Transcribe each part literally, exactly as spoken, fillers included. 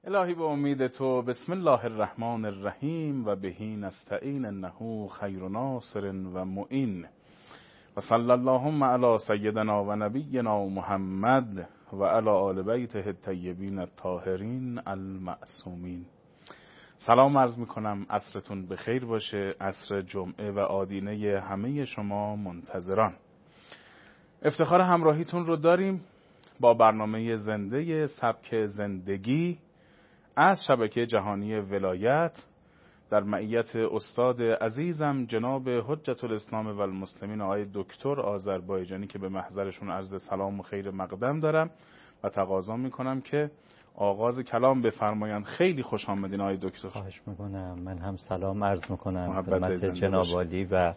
الهی به امید تو، بسم الله الرحمن الرحیم و بهی نستعین انه خیر ناصر و معین و صلی اللهم علی سیدنا و نبینا محمد و علی آل بیته الطیبین الطاهرین المعصومین. سلام عرض میکنم، عصرتون بخیر باشه، عصر جمعه و آدینه همه شما منتظران. افتخار همراهیتون رو داریم با برنامه زنده سبک زندگی از شبکه جهانی ولایت در معیت استاد عزیزم جناب حجت الاسلام و المسلمین آقای دکتر آذربایجانی که به محضرشون عرض سلام و خیر مقدم دارم و تقاضا میکنم که آغاز کلام بفرمایند. خیلی خوش آمدین آقای دکتر. خواهش میکنم. من هم سلام عرض میکنم خدمت جناب عالی و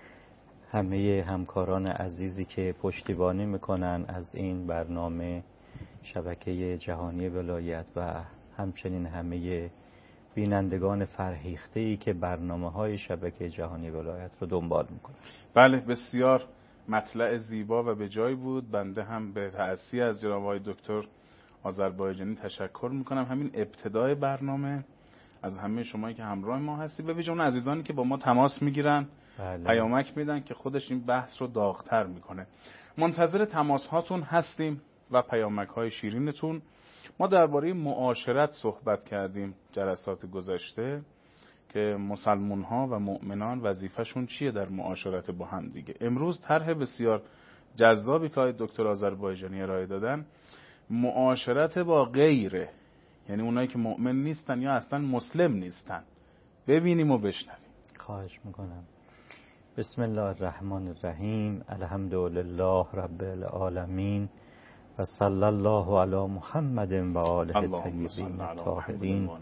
همه همکاران عزیزی که پشتیبانی میکنن از این برنامه شبکه جهانی ولایت و همچنین همه بینندگان فرهیخته‌ای که برنامه‌های شبکه جهانی ولایت رو دنبال میکنن. بله، بسیار مطلع زیبا و به جای بود. بنده هم به تأسی از جناب آقای دکتر آذربایجانی تشکر میکنم. همین ابتدای برنامه از همه شما که همراه ما هستید، به ویژه اون عزیزانی که با ما تماس میگیرن، بله، پیامک میدن که خودش این بحث رو داغ‌تر میکنه. منتظر تماس هاتون هستیم و پیامک های شیرینتون. ما درباره معاشرت صحبت کردیم جلسات گذشته که مسلمون ها و مؤمنان وظیفه‌شون چیه در معاشرت با هم دیگه. امروز طرح بسیار جذابی که آقای دکتر آذربایجانی ارائه دادن، معاشرت با غیره، یعنی اونایی که مؤمن نیستن یا اصلا مسلم نیستن. ببینیم و بشنویم. خواهش میکنم. بسم الله الرحمن الرحیم. الحمدلله رب العالمین و صلی الله علی محمد و آله الطیبین الطاهرین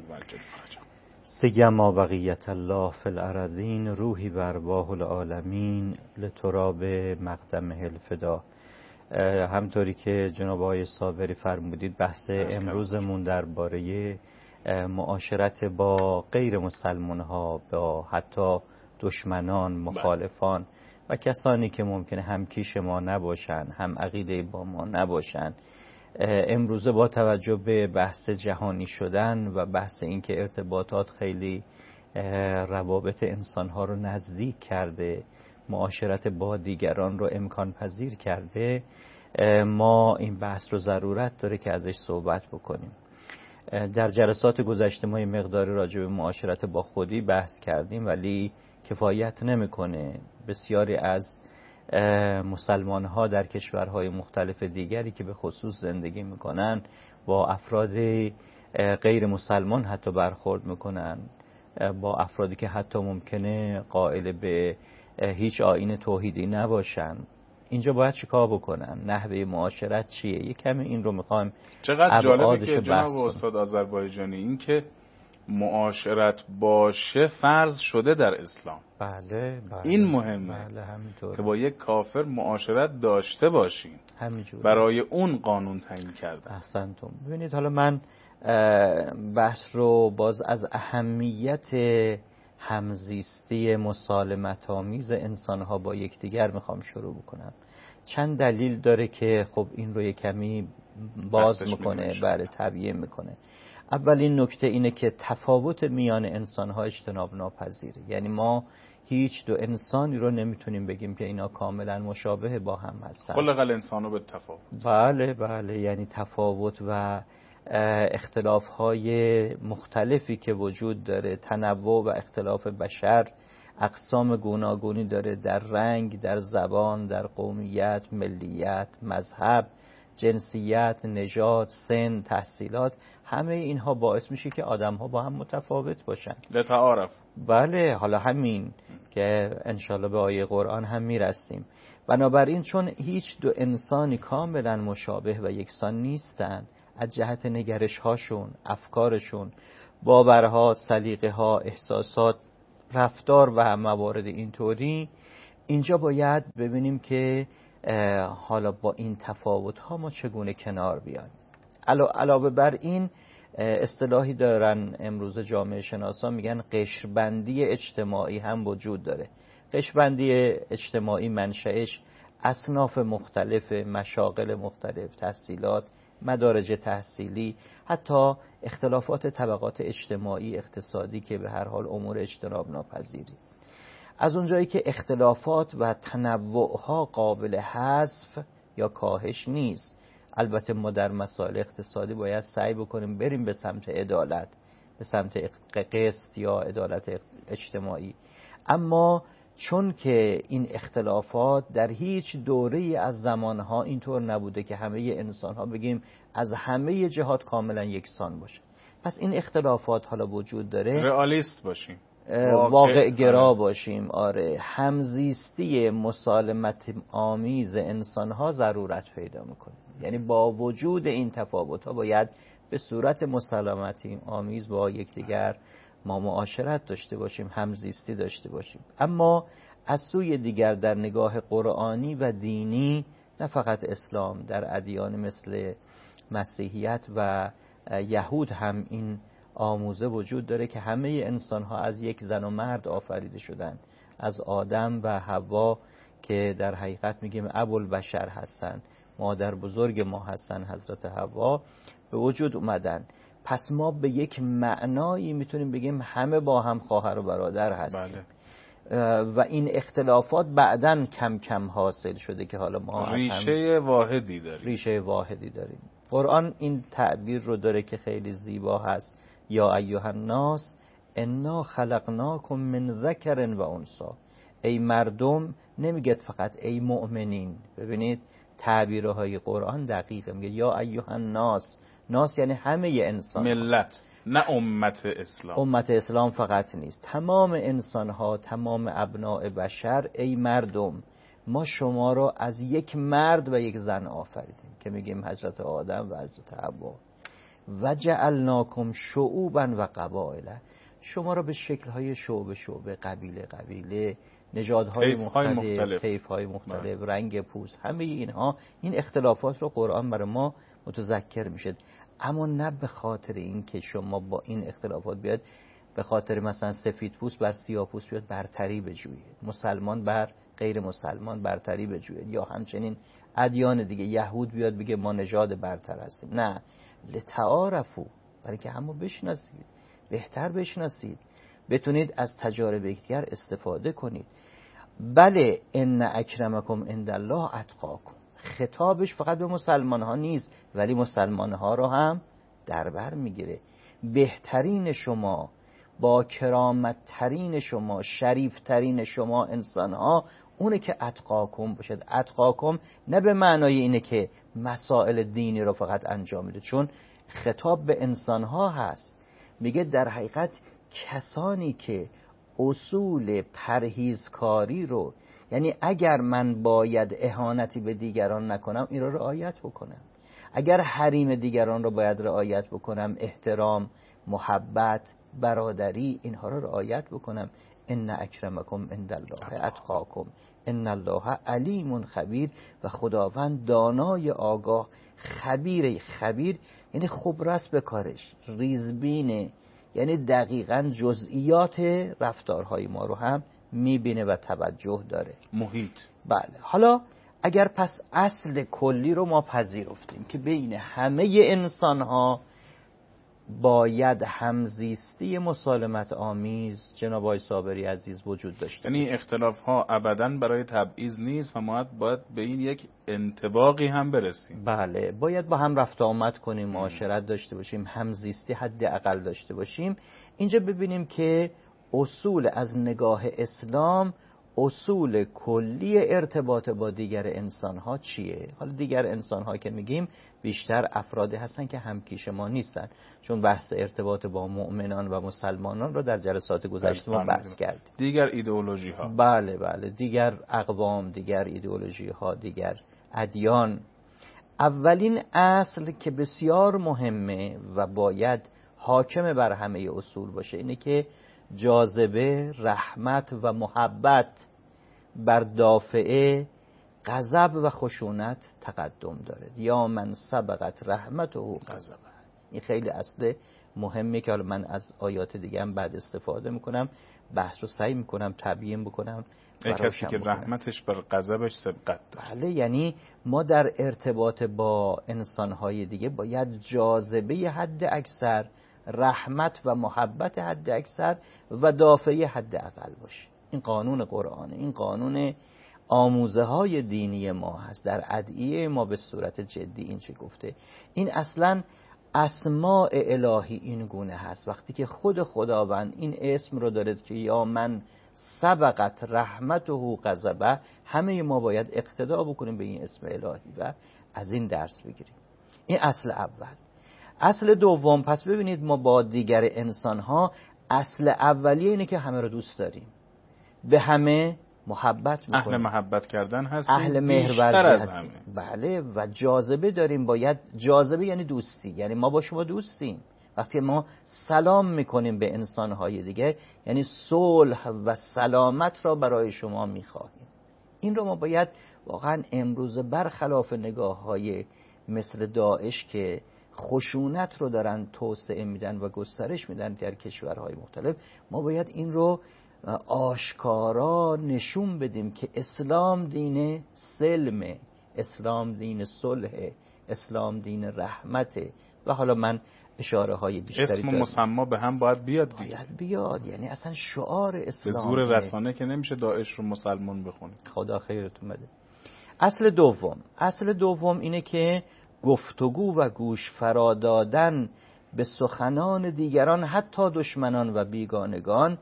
سیما بقیت الله فی الارضین روحی و ارواح العالمین لتراب مقدمه الفدا. همطوری که جناب آقای صابری فرمودید، بحث امروزمون درباره معاشرت با غیر مسلمان ها، با حتی دشمنان، مخالفان و کسانی که ممکنه هم کیش ما نباشن، هم عقیده با ما نباشن. امروزه با توجه به بحث جهانی شدن و بحث اینکه ارتباطات خیلی روابط انسانها رو نزدیک کرده، معاشرت با دیگران رو امکان پذیر کرده، ما این بحث رو ضرورت داره که ازش صحبت بکنیم. در جلسات گذشته ما مقدار راجع به معاشرت با خودی بحث کردیم، ولی کفایت نمیکنه. بسیاری از مسلمان ها در کشورهای مختلف دیگری که به خصوص زندگی میکنن با افراد غیر مسلمان حتی برخورد میکنن، با افرادی که حتی ممکنه قائل به هیچ آیین توحیدی نباشن. اینجا باید چیکار بکنن؟ نحوه معاشرت چیه؟ یک کمی این رو میخوایم چقدر جالبه که جناب استاد آذربایجانی این که معاشرت باشه فرض شده در اسلام. بله بله، این مهمه. بله، همینطوره که با یک کافر معاشرت داشته باشین، همینجوره، برای اون قانون تعیین کرده. احسنتم. ببینید، حالا من بحث رو باز از اهمیت همزیستی مسالمت آمیز انسان‌ها با یکدیگر میخوام شروع بکنم. چند دلیل داره که خب این رو یک کمی باز میکنه، برای تبیین میکنه. اولین نکته اینه که تفاوت میان انسان‌ها اجتناب ناپذیره. یعنی ما هیچ دو انسانی رو نمیتونیم بگیم که اینا کاملا مشابه با هم هستن. خلق الانسان بالتفاوت. بله بله، یعنی تفاوت و اختلاف‌های مختلفی که وجود داره، تنوع و اختلاف بشر اقسام گوناگونی داره، در رنگ، در زبان، در قومیت، ملیت، مذهب، جنسیت، نژاد، سن، تحصیلات. همه اینها باعث میشه که آدم‌ها با هم متفاوت باشن. لتعارف. بله، حالا همین که انشالله به آیه قرآن هم میرسیم. بنابراین چون هیچ دو انسانی کاملا مشابه و یکسان نیستن از جهت نگرش هاشون، افکارشون، باورها، سلیقه ها، احساسات، رفتار و موارد اینطوری، اینجا باید ببینیم که حالا با این تفاوت ها ما چگونه کنار بیایم. علاوه بر این اصطلاحی دارن امروز جامعه شناسا، میگن قشربندی اجتماعی هم وجود داره. قشربندی اجتماعی منشأش اصناف مختلف، مشاغل مختلف، تحصیلات، مدارج تحصیلی، حتی اختلافات طبقات اجتماعی اقتصادی که به هر حال امور اجتناب ناپذیری. از اونجایی که اختلافات و تنوعها قابل حذف یا کاهش نیست. البته ما در مسائل اقتصادی باید سعی بکنیم بریم به سمت عدالت، به سمت قسط یا عدالت اجتماعی، اما چون که این اختلافات در هیچ دوره‌ای از زمانها اینطور نبوده که همه انسان‌ها بگیم از همه جهات کاملا یکسان باشه، پس این اختلافات حالا وجود داره. رئالیست باشیم، واقع گرا باشیم. آره، همزیستی مسالمت آمیز انسان‌ها ضرورت پیدا میکنه. یعنی با وجود این تفاوت‌ها باید به صورت مسالمتی آمیز با یکدیگر ما معاشرت داشته باشیم، همزیستی داشته باشیم. اما از سوی دیگر در نگاه قرآنی و دینی، نه فقط اسلام، در ادیان مثل مسیحیت و یهود هم این آموزه وجود داره که همه انسان ها از یک زن و مرد آفریده شدن، از آدم و حوا که در حقیقت میگیم ابوالبشر هستن، مادر بزرگ ما هستن، حضرت حوا به وجود اومدن. پس ما به یک معنایی میتونیم بگیم همه با هم خواهر و برادر هستیم. بله. و این اختلافات بعداً کم کم حاصل شده که حالا ما ریشه واحدی داریم. ریشه واحدی داریم. قرآن این تعبیر رو داره که خیلی زیبا هست: یا ایها الناس انا خلقناکم من ذکر و انثی. ای مردم، نمیگه فقط ای مؤمنین. ببینید تعبیرهای قرآن دقیقه، میگه یا ایها الناس. ناس یعنی همه انسان، ملت، نه امت اسلام. امت اسلام فقط نیست، تمام انسان ها، تمام ابناء بشر. ای مردم، ما شما را از یک مرد و یک زن آفریدیم که میگیم حضرت آدم و حضرت حوا. و جعلناکم شعوبا و قبایل، شما را به شکل‌های شعبه شعبه، قبیله قبیله، نژادهای مختلف، طیف‌های مختلف، رنگ پوست، همه اینها، این اختلافات رو قرآن برای ما متذکر میشه. اما نه به خاطر این که شما با این اختلافات بیاد به خاطر مثلا سفید پوست بر سیاه پوست بیاد برتری بجوید، مسلمان بر غیر مسلمان برتری بجوید، یا همچنین ادیان دیگه، یهود بیاد بگه ما نژاد برتر هستیم. نه، لتعارفوا، برای که همو بشناسید، بهتر بشناسید، بتونید از تجارب یکدیگر استفاده کنید. بله، ان اکرمکم عند الله اتقاکم. خطابش فقط به مسلمان ها نیست، ولی مسلمان ها رو هم در بر میگیره. بهترین شما، با کرامت ترین شما، شریف ترین شما انسان ها اونه که اتقاکم باشد. اتقاکم نه به معنای اینه که مسائل دینی رو فقط انجام میده، چون خطاب به انسان ها هست. میگه در حقیقت کسانی که اصول پرهیزکاری رو، یعنی اگر من باید اهانتی به دیگران نکنم این رو رعایت بکنم، اگر حریم دیگران رو باید رعایت بکنم، احترام، محبت، برادری، اینها رو رعایت بکنم. ان اکرمکم عند الله اتقاکم ان الله علیم خبیر. و خداوند دانای، آگاه، خبیر. خبیر یعنی خبرست به کارش، ریزبینه، یعنی دقیقاً جزئیات رفتارهای ما رو هم میبینه و توجه داره. محیط. بله. حالا اگر پس اصل کلی رو ما پذیرفتیم که بین همه انسان ها باید همزیستی مسالمت آمیز، جناب آقای صابری عزیز، وجود داشته. یعنی اختلاف ها ابداً برای تبعیض نیست و ما باید به این یک انطباقی هم برسیم. بله، باید با هم رفت آمد کنیم، معاشرت داشته باشیم، همزیستی حداقل داشته باشیم. اینجا ببینیم که اصول از نگاه اسلام، اصول کلی ارتباط با دیگر انسان‌ها چیه؟ حالا دیگر انسان‌ها که میگیم بیشتر افرادی هستن که همکیش ما نیستن، چون بحث ارتباط با مؤمنان و مسلمانان رو در جلسات گذشته ما بحث کردیم. دیگر ایدئولوژی ها. بله بله، دیگر اقوام، دیگر ایدئولوژی ها، دیگر ادیان. اولین اصل که بسیار مهمه و باید حاکم بر همه اصول باشه اینه که جاذبه، رحمت و محبت بر دافعه غضب و خشونت تقدم داره. یا من سبقت رحمته و غضب. این خیلی اصل مهمه که حالا من از آیات دیگه هم بعد استفاده میکنم، بحث رو سعی میکنم تبیین بکنم. ای کسی که رحمتش بر غضبش سبقت داره. بله، یعنی ما در ارتباط با انسانهای دیگه باید جاذبه حد اکثر، رحمت و محبت حد اکثر و دافعه حد اقل باشه. این قانون قرآنه، این قانون آموزه های دینی ما هست. در ادعیه ما به صورت جدی این چه گفته، این اصلا اسماء الهی این گونه هست. وقتی که خود خداوند این اسم رو داره که یا من سبقت رحمته غضبه، همه ما باید اقتدا بکنیم به این اسم الهی و از این درس بگیریم. این اصل اول. اصل دوم، پس ببینید ما با دیگر انسان ها اصل اولیه اینه که همه رو دوست داریم، به همه محبت میکنیم، اهل محبت کردن هستیم، اهل مهرورزی هستیم. بله، و جاذبه داریم. باید جاذبه یعنی دوستی، یعنی ما با شما دوستیم. وقتی ما سلام میکنیم به انسانهای دیگه یعنی صلح و سلامت را برای شما میخواهیم. این رو ما باید واقعا امروز برخلاف نگاه های مثل داعش که خشونت رو دارن توسعه میدن و گسترش میدن در کشورهای مختلف، ما باید این رو آشکارا نشون بدیم که اسلام دین سلمه، اسلام دین صلح، اسلام رحمت رحمته. و حالا من اشاره های بیشتری اسم و مسما به هم باید بیاد دیگه. باید بیاد، یعنی اصلا شعار اسلام. به زور رسانه که نمیشه داعش رو مسلمان بخونید. خدا خیرتون بده. اصل دوم، اصل دوم اینه که گفتگو و گوش فرا دادن به سخنان دیگران، حتی دشمنان و بیگانگان،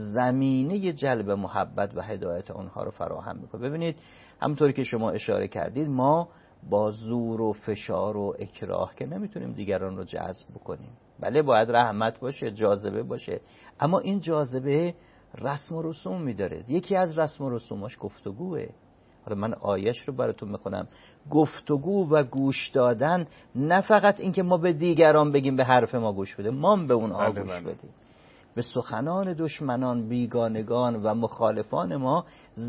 زمینه جلب محبت و هدایت اونها رو فراهم میکنه. ببینید همونطوری که شما اشاره کردید، ما با زور و فشار و اکراه که نمیتونیم دیگران رو جذب بکنیم. بله باید رحمت باشه، جاذبه باشه، اما این جاذبه رسم و رسوم میداره. یکی از رسم و رسوماش گفتگوه. حالا من آیش رو براتون میخونم. گفتگو و گوش دادن، نه فقط این که ما به دیگران بگیم به حرف ما گوش بده، ما به اونها بله گوش بله. بدیم. به سخنان دشمنان، بیگانگان و مخالفان ما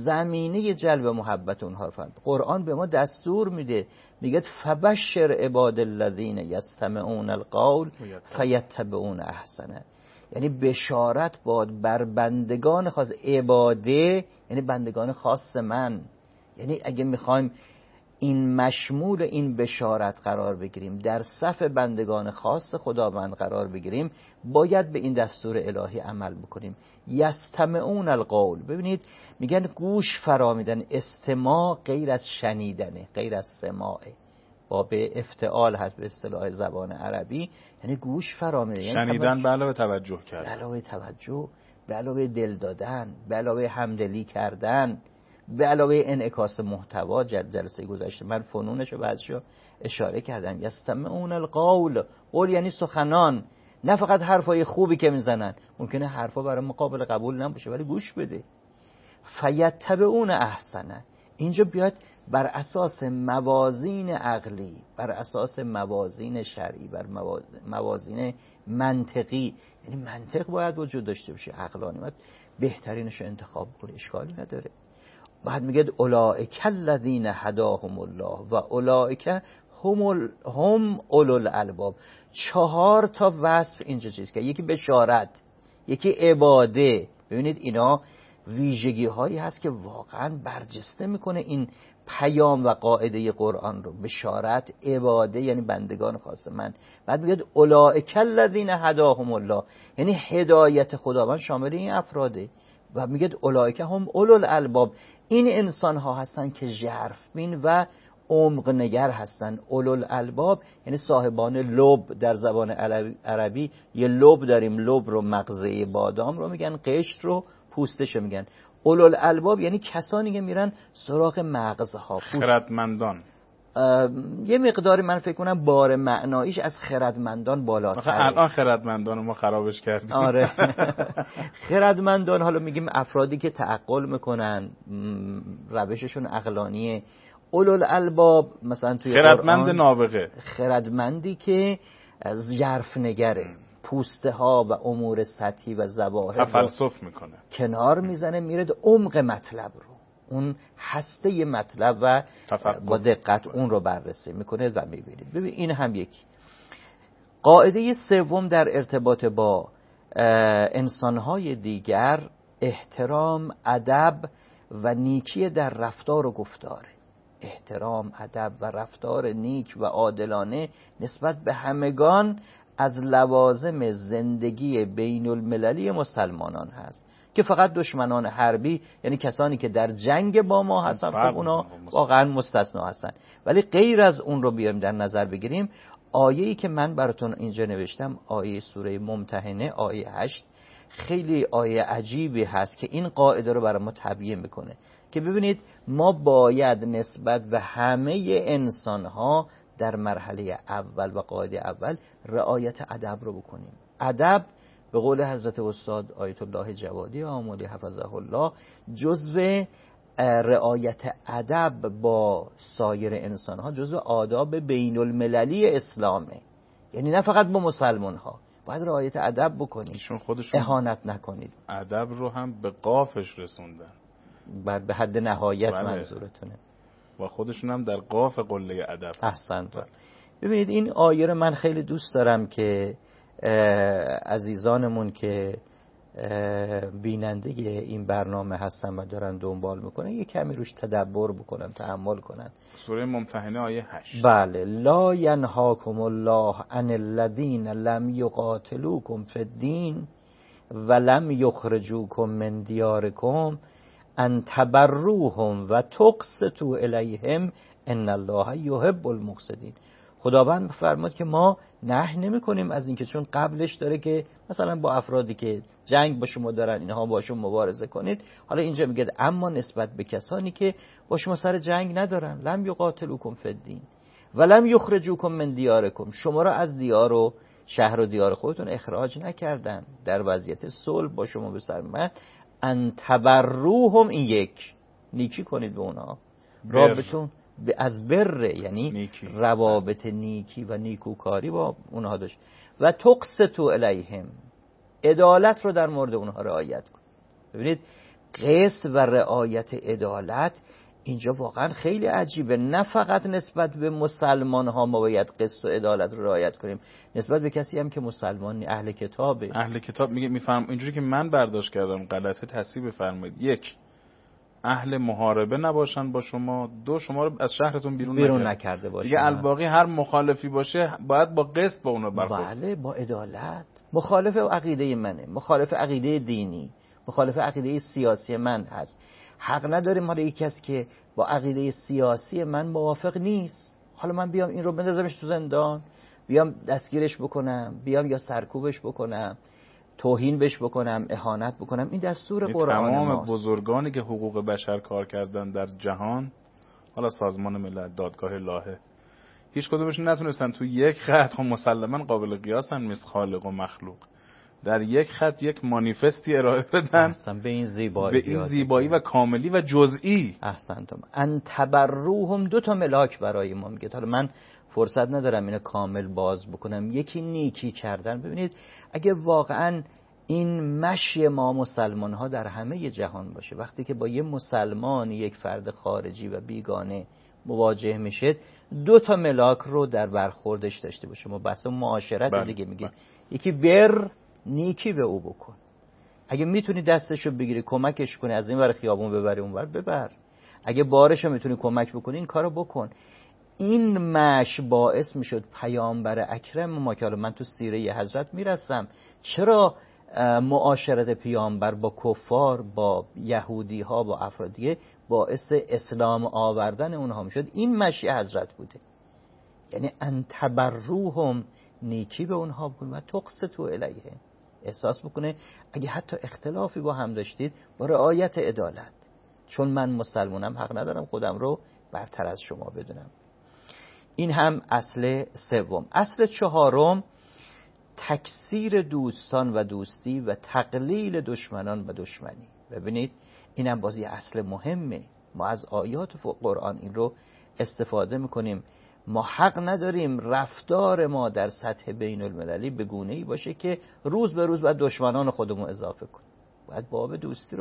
زمینه جلب محبت اونها رو فرد. قرآن به ما دستور میده، میگه فبشر عباد الذین یستمعون القول فیتبعون احسنه. یعنی بشارت باد بر بندگان خاص، عباده یعنی بندگان خاص من. یعنی اگه میخوایم این مشمول این بشارت قرار بگیریم، در صف بندگان خاص خداوند قرار بگیریم، باید به این دستور الهی عمل بکنیم. یستمعون القول، ببینید میگن گوش فرا میدن. استماع غیر از شنیدنه، غیر از سماعه، با به افتعال هست به اصطلاح زبان عربی، یعنی گوش فرا میدن، یعنی شنیدن به علاوه توجه کردن، به علاوه توجه، به علاوه دل دادن، به علاوه همدلی کردن، به علاوه انعکاس محتوا. جلسه گذشته من فنونش رو بعضی‌ها اشاره کردم. یستمعون القول، قول یعنی سخنان، نه فقط حرفای خوبی که میزنن، ممکنه حرفا برای مقابل قبول نباشه ولی گوش بده. فیتبعون احسنه، اینجا بیاد بر اساس موازین عقلی، بر اساس موازین شرعی، بر موازین منطقی، یعنی منطق باید وجود داشته باشه، عقلانی باید بهترینش رو انتخاب کنه، اشکالی نداره. بعد میگه اولئک الذین هداهم الله و اولئک هم ال... هم اولو الالباب. چهار تا وصف اینجا چیز که یکی بشارت، یکی عباده. ببینید اینا ویژگی هایی هست که واقعا برجسته میکنه این پیام و قاعده قرآن رو. بشارت، عباده یعنی بندگان خاص من. بعد میگه اولئک الذین هداهم الله، یعنی هدایت خداوند شامل این افراده. و میگه اولئک هم اولو الالباب، این انسان ها هستن که ژرفبین و عمق نگر هستن. اولو الالباب یعنی صاحبان لب. در زبان عربی یه لب داریم، لب رو مغزه بادام رو میگن، قشر رو پوستش رو میگن. اولو الالباب یعنی کسانی که میرن سراغ مغزها، خردمندان. یه مقداری من فکر کنم بار معناییش از خردمندان بالاتره. الان خردمندان ما خرابش کردیم. آره خردمندان حالا میگیم افرادی که تعقل میکنن، روششون عقلانیه. اولو الالباب مثلا توی خردمند نابغه، خردمندی که از ژرف نگره، پوسته ها و امور سطحی و ظواهر تفلسف میکنه، کنار میزنه، میره عمق مطلب رو، اون هسته مطلب و با دقت اون رو بررسی میکنه و میبینید. ببین این هم یکی. قاعده سوم در ارتباط با انسانهای دیگر احترام، ادب و نیکی در رفتار و گفتار. احترام، ادب و رفتار نیک و عادلانه نسبت به همگان از لوازم زندگی بین المللی مسلمانان هست که فقط دشمنان حربی، یعنی کسانی که در جنگ با ما هستن، خب اونا واقعا مستثنا هستن. ولی غیر از اون رو بیایم در نظر بگیریم، آیه‌ای که من براتون اینجا نوشتم، آیه سوره ممتحنه، آیه هشت، خیلی آیه عجیبی هست که این قاعده رو برای ما تبیین میکنه که ببینید ما باید نسبت به همه انسان‌ها در مرحله اول و قاعده اول رعایت ادب رو بکنیم. ادب به قول حضرت استاد آیت الله جوادی آملی حفظه الله جزو رعایت ادب با سایر انسان‌ها جزو آداب بین المللی اسلامه. یعنی نه فقط با مسلمان ها باید رعایت ادب بکنید، اهانت نکنید. ادب رو هم به قافش رسوندن، بعد به حد نهایت بله. منظورتونه و خودشون هم در قاف قله ادب. احسنت. ببینید این آیه رو من خیلی دوست دارم که عزیزانمون که بیننده این برنامه هستن و دارن دنبال میکنن یه کمی روش تدبر بکنن، تأمل کنن. سوره ممتحنه آیه هشت. بله. لا ینهاکم الله عن الذین لم یقاتلوکم فی الدین و لم یخرجوکم من دیارکم ان تبروهم و تقسطوا الیهم ان الله یحب المقسطین. خداوند فرمود که ما نهی نمی کنیم از اینکه، چون قبلش داره که مثلا با افرادی که جنگ با شما دارن اینها باشون مبارزه کنید. حالا اینجا میگه اما نسبت به کسانی که با شما سر جنگ ندارن، لم یقاتلوکم فی الدین و لم یخرجوکم من دیارکم، شما را از دیار و شهر و دیار خودتون اخراج نکردن، در وضعیت صلح با شما به سر من، ان تبروهم، این یک، نیکی کنید به اونها، رابطون از بر، یعنی نیکی. روابط نیکی و نیکوکاری با اونها داشت. و تقسطوا الیهم، عدالت رو در مورد اونها رعایت کن. ببینید قسط و رعایت عدالت اینجا واقعا خیلی عجیبه. نه فقط نسبت به مسلمان ها ما باید قسط و عدالت رو رعایت کنیم، نسبت به کسی هم که مسلمان اهل کتابه. اهل کتاب میگه میفهم اینجوری که من برداشت کردم غلطه، تصحیح بفرمایید. یک، اهل محاربه نباشن با شما. دو، شما رو از شهرتون بیرون, بیرون نکرده باشه. دیگه الباقی هر مخالفی باشه باید با قسط با اونو برخورد. بله، با عدالت. مخالف عقیده منه، مخالف عقیده دینی، مخالف عقیده سیاسی من هست، حق نداریم حالا یک کس که با عقیده سیاسی من موافق نیست، حالا من بیام این رو بندازمش تو زندان، بیام دستگیرش بکنم، بیام یا سرکوبش بکنم، توهین بهش بکنم، اهانت بکنم. این دستور قرآن ماست. تمام بزرگانی که حقوق بشر کار کردن در جهان، حالا سازمان ملل، دادگاه الهه، هیچ کدومشون نتونستن تو یک خط، هم مسلماً قابل قیاسن مثل خالق و مخلوق، در یک خط یک مانیفستی ارائه بدن به این زیبایی، به این زیبایی و کاملی و جزئی. احسنتم. ان تبروهم، دو تا ملاک برای ما میگه. حالا من فرصت ندارم اینو کامل باز بکنم. یکی نیکی کردن. ببینید اگه واقعا این مشی ما مسلمان ها در همه جهان باشه، وقتی که با یه مسلمان، یک فرد خارجی و بیگانه مواجه میشه، دو تا ملاک رو در برخوردش داشته باشه. ما بحث معاشرت بله. دیگه میگیم. یکی بر، نیکی به او بکن. اگه میتونی دستشو بگیری کمکش کنی، از این ور خیابون ببری اون ور ببر. اگه بارشو میتونی کمک بکنی این کارو بکن. این مش باعث میشد پیامبر اکرم ما که من تو سیره حضرت میرسم، چرا معاشرت پیامبر با کفار، با یهودی ها، با افراد دیگه باعث اسلام آوردن اونها میشد؟ این مشی حضرت بوده. یعنی ان تبروهم، نیکی به اونها بکن و تقسطوا الیهم، احساس بکنه اگه حتی اختلافی با هم داشتید با رعایت عدالت، چون من مسلمانم حق ندارم خودم رو برتر از شما بدونم. این هم اصل سوم. اصل چهارم تکثیر دوستان و دوستی و تقلیل دشمنان و دشمنی. ببینید این هم بازی اصل مهمه. ما از آیات قرآن این رو استفاده میکنیم. ما حق نداریم رفتار ما در سطح بین المللی به گونه‌ای باشه که روز به روز باید دشمنان خودمون اضافه کنیم. باید باب دوستی رو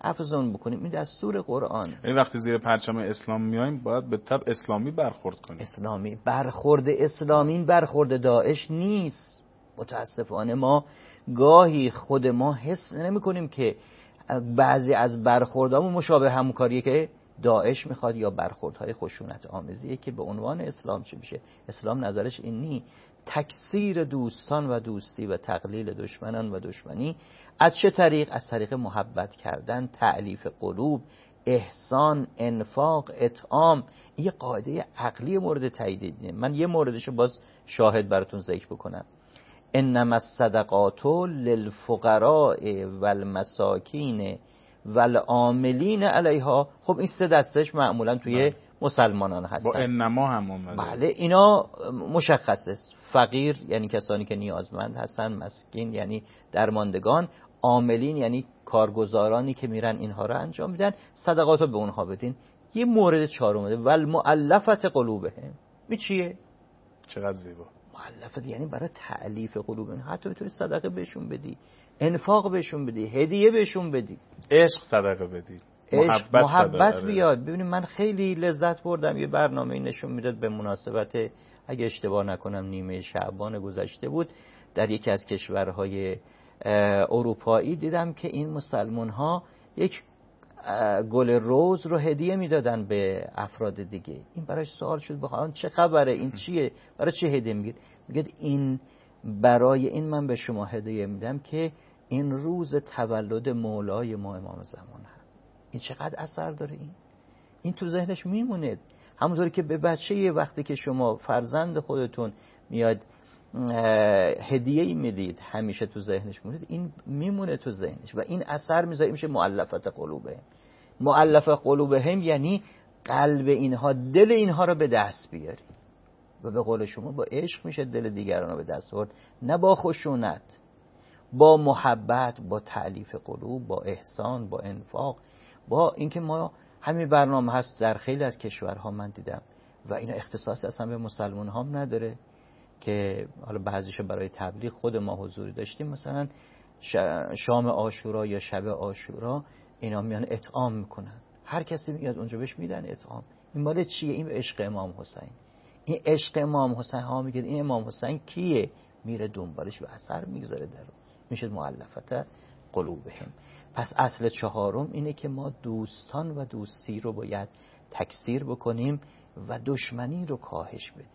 افزون بکنیم. این دستور قرآن. این وقتی زیر پرچم اسلام میایم باید به طب اسلامی برخورد کنیم. اسلامی برخورد اسلامی برخورد داعش نیست. متاسفانه ما گاهی خود ما حس نمی کنیم که بعضی از برخوردامون مشابه همکاریه که داعش میخواد یا برخوردهای خشونت آمیزیه که به عنوان اسلام چی میشه. اسلام نظرش این نی، تکثیر دوستان و دوستی و تقلیل دشمنان و دشمنی. از چه طریق؟ از طریق محبت کردن، تألیف قلوب، احسان، انفاق، اطعام. این یه قاعده عقلی مورد تایید. من یه موردشو باز شاهد براتون ذکر بکنم. انما الصدقات للفقراء والمساکین والعاملین علیها. خب این سه دستش معمولا توی بله. مسلمانان هستن. با انما هم اومده. بله اینا مشخصه. فقیر یعنی کسانی که نیازمند هستن، مسکین یعنی درماندگان، عاملین یعنی کارگزارانی که میرن اینها رو انجام میدن، صدقات رو به اونها بدین. یه مورد چهارم اومده والمؤلفة قلوبهم. می چیه؟ چقدر زیبا. مؤلفه یعنی برای تألیف قلوب. حتی میتونی صدقه بهشون بدی، انفاق بهشون بدی، هدیه بهشون بدی، عشق صدقه بدی، محبت, محبت بیاد. ببینید من خیلی لذت بردم. یه برنامه نشون میداد به مناسبت اگه اشتباه نکنم نیمه شعبان گذشته بود، در یکی از کشورهای اروپایی دیدم که این مسلمان ها یک گل روز رو هدیه میدادن به افراد دیگه. این براش سوال شد بخوام چه خبره، این چیه، برای چه هدیه میگید؟ میگید این برای این من به شما هدیه میدم که این روز تولد مولای ما امام زمان هست. این چقدر اثر داره. این این تو ذهنش میمونه. همونطوری که به بچه یه وقتی که شما فرزند خودتون میاد هدیه‌ای میدید همیشه تو ذهنش میمونه، این میمونه تو ذهنش و این اثر میذاره. میشه مؤلفت قلوبهم. مؤلفه قلوبهم یعنی قلب اینها، دل اینها رو به دست بیاری و به قول شما با عشق میشه دل دیگران رو به دست آورد، نه با خشونت، با محبت، با تألیف قلوب، با احسان، با انفاق، با اینکه ما همین برنامه هست در خیلی از کشورها من دیدم و اینا اختصاصی اصلا به مسلمان هم نداره که حالا بعضیشو برای تبلیغ خود ما حضوری داشتیم. مثلا شام عاشورا یا شب عاشورا اینا میان اطعام میکنن، هر کسی میاد اونجا بهش میدن اطعام. این مال چیه؟ این عشق امام حسین. این عشق امام حسین ها میگه این امام حسین کیه؟ میره دنبالش و اثر میگذاره در اون. میشه مؤلفت قلوبهم. پس اصل چهارم اینه که ما دوستان و دوستی رو باید تکثیر بکنیم و دشمنی رو کاهش بدیم.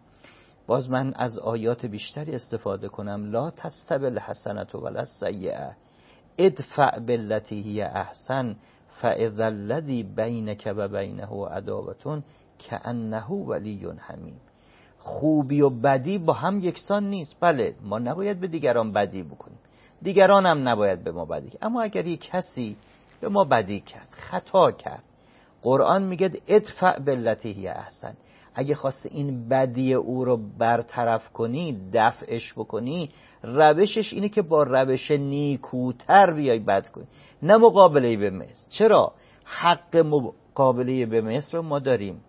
باز من از آیات بیشتری استفاده کنم. لا تستوی الحسنة ولا السیئة ادفع بالتي هی احسن فاذا الذی بینک و بینه عداوة کأنه ولی حمیم. خوبی و بدی با هم یکسان نیست. بله ما نباید به دیگران بدی بکنیم، دیگران هم نباید به ما بدی کنیم، اما اگر یک کسی به ما بدی کرد، خطا کرد، قرآن میگه ادفع بالتی هی احسن. اگه خواسته این بدی او رو برطرف کنی، دفعش بکنی، روشش اینه که با روش نیکوتر بیای بد کنی، نه مقابله به مثل. چرا؟ حق مقابله به مثل رو ما داریم.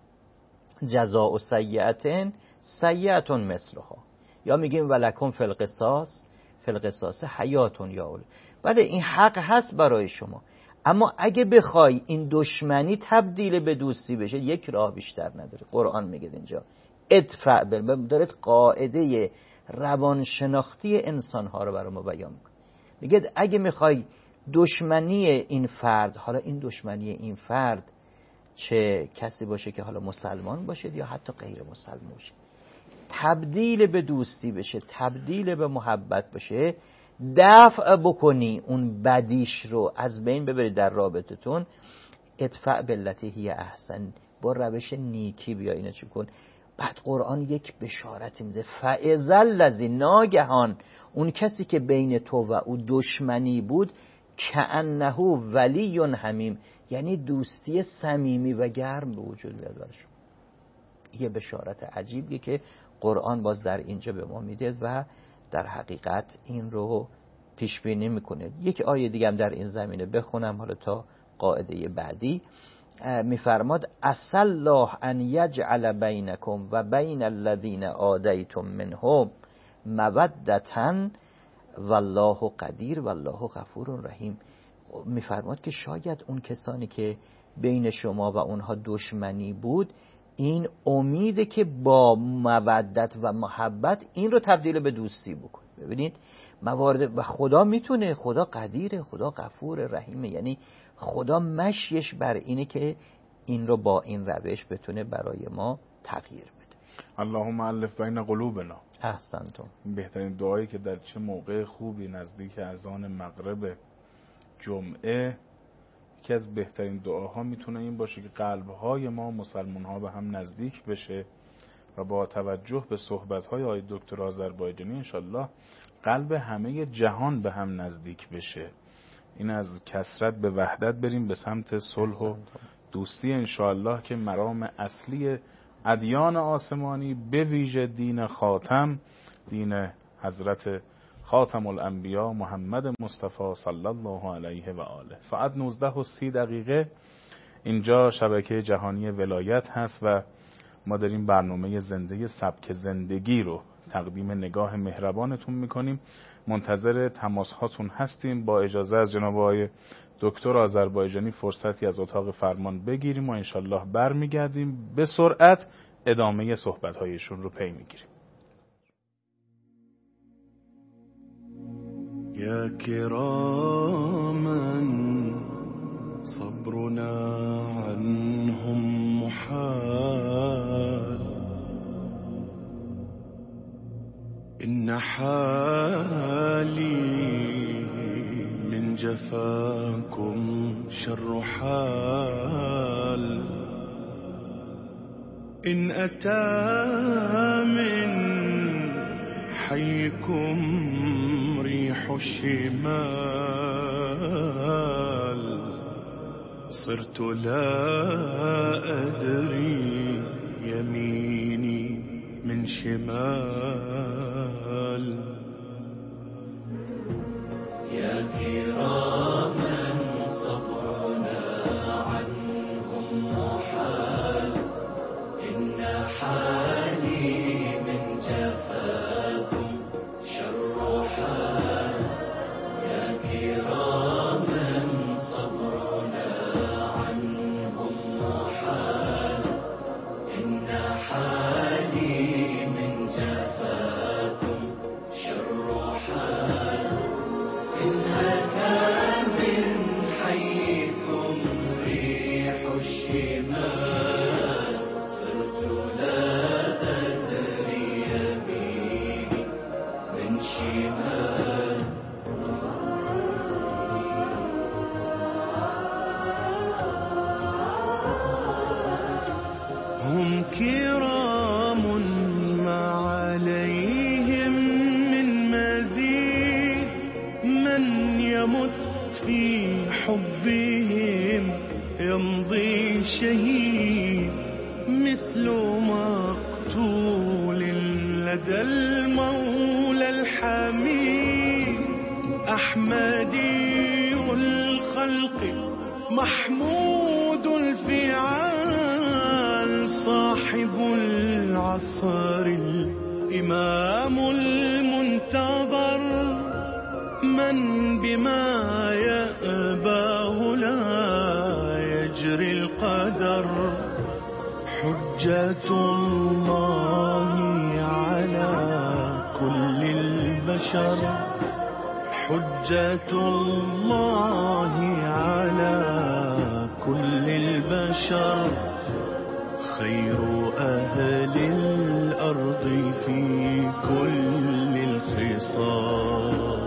جزاء سیئة سیئة مثلها، یا میگیم ولکم فی القصاص فی القصاص حیات یا اول. بله این حق هست برای شما، اما اگه بخوای این دشمنی تبدیل به دوستی بشه یک راه بیشتر نداره. قرآن میگه اینجا ادفع بل، دارد قاعده روانشناختی انسانها رو برای ما بیان میکنه. میگه اگه میخوای دشمنی این فرد، حالا این دشمنی این فرد چه کسی باشه که حالا مسلمان باشه یا حتی غیر مسلمان باشه، تبدیل به دوستی بشه، تبدیل به محبت بشه، دفع بکنی اون بدیش رو از بین ببری در رابطتون، ادفع بالتی هی احسن، با روش نیکی بیا اینو چی کن. بعد قرآن یک بشارت میده، فاذا الذی، ناگهان اون کسی که بین تو و او دشمنی بود، کأنه ولی حمیم، یعنی دوستی صمیمی و گرم به وجود بیاد برش. یه بشارت عجیبیه که قرآن باز در اینجا به ما میده و در حقیقت این رو پیش بینی میکنه. یک آیه دیگه هم در این زمینه بخونم حالا تا قاعده بعدی. میفرماد عسى الله ان یجعل بینکم و بین الذین عادیتم منهم مودة والله قدیر والله غفور رحیم. میفرماد که شاید اون کسانی که بین شما و اونها دشمنی بود، این امیده که با مودت و محبت این رو تبدیل به دوستی بکن. ببینید موارد، و خدا میتونه، خدا قدیره، خدا غفور رحیمه، یعنی خدا مشیش بر اینه که این رو با این روش بتونه برای ما تغییر بده. اللهم الف بین قلوبنا. احسنتم. بهترین دعایی که در چه موقع خوبی نزدیک اذان مغرب جمعه، یکی از بهترین دعاها میتونه این باشه که قلبهای ما مسلمان ها به هم نزدیک بشه و با توجه به صحبت‌های آقای دکتر آذربایجانی انشالله قلب همه جهان به هم نزدیک بشه. این از کثرت به وحدت بریم به سمت صلح و دوستی انشالله که مرام اصلی ادیان آسمانی به ویژه دین خاتم، دین حضرت خاتم الانبیا محمد مصطفی صلی الله علیه و آله. ساعت نوزده و سی دقیقه اینجا شبکه جهانی ولایت هست و ما داریم برنامه زنده سبک زندگی رو تقدیم نگاه مهربانتون میکنیم. منتظر تماس هاتون هستیم. با اجازه از جناب آقای دکتر آذربایجانی فرصتی از اتاق فرمان بگیریم و انشالله برمیگردیم به سرعت ادامه صحبت هایشون رو پی میگیریم. یا کراما صبرنا عنهم محال إن حالي من جفاكم شر حال إن أتى من حيكم ريح الشمال صرت لا أدري يميني من شمال يا كراما صبرنا عنهم محال إن حالي من جفاكم شر حال يا كراما صبرنا عنهم محال إن حالي من جفاكم شر حال إن أتى من حيكم ريح الشمال صرت لا أدري يميني من شمال هم كرام ما عليهم من مزيد من يمت في حبهم يمضي شهيد مثل مقتول لدى المولى الحميد أحمدي الخلق محمود الفعال صاحب العصر الإمام المنتظر من بما يأباه لا يجري القدر حجة الله على كل البشر حجة الله على كل البشر خير أهل الأرض في كل الخصال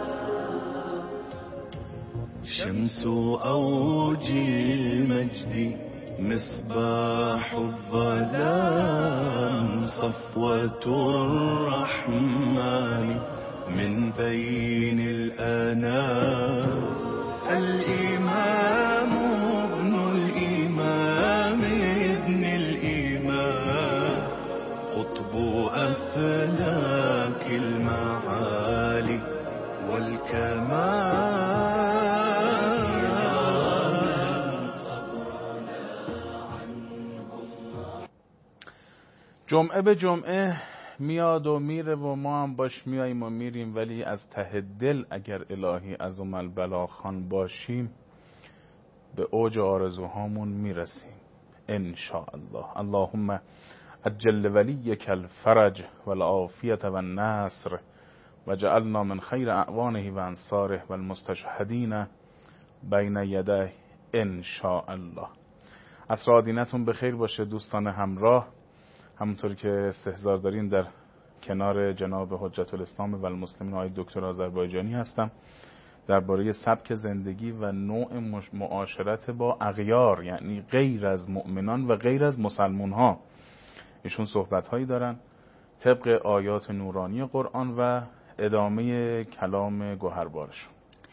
شمس أوج المجد مصباح الظلام صفوة الرحمن من بين الأنام الإمام ابن الإمام ابن الإمام قطب أفلاك المعالي والكمال جمعه به جمعه میاد و میره و ما هم باش میاییم و میریم، ولی از ته دل اگر الهی از امال بلاخان باشیم به اوج آرزوهامون میرسیم ان شاء الله. اللهم اجل ولیک الفرج والعافیت والنصر وجعلنا من خیر اعوانه و انصاره والمستشهدین بین یدیه ان شاء الله. عصر آدینتون بخیر باشه دوستان همراه. همونطور که استحضار دارین در کنار جناب حجت الاسلام و المسلمین آقای دکتر آذربایجانی هستم. درباره سبک زندگی و نوع معاشرت با اغیار، یعنی غیر از مؤمنان و غیر از مسلمان ها، ایشون صحبت هایی دارن طبق آیات نورانی قرآن و ادامه کلام گوهربارشون.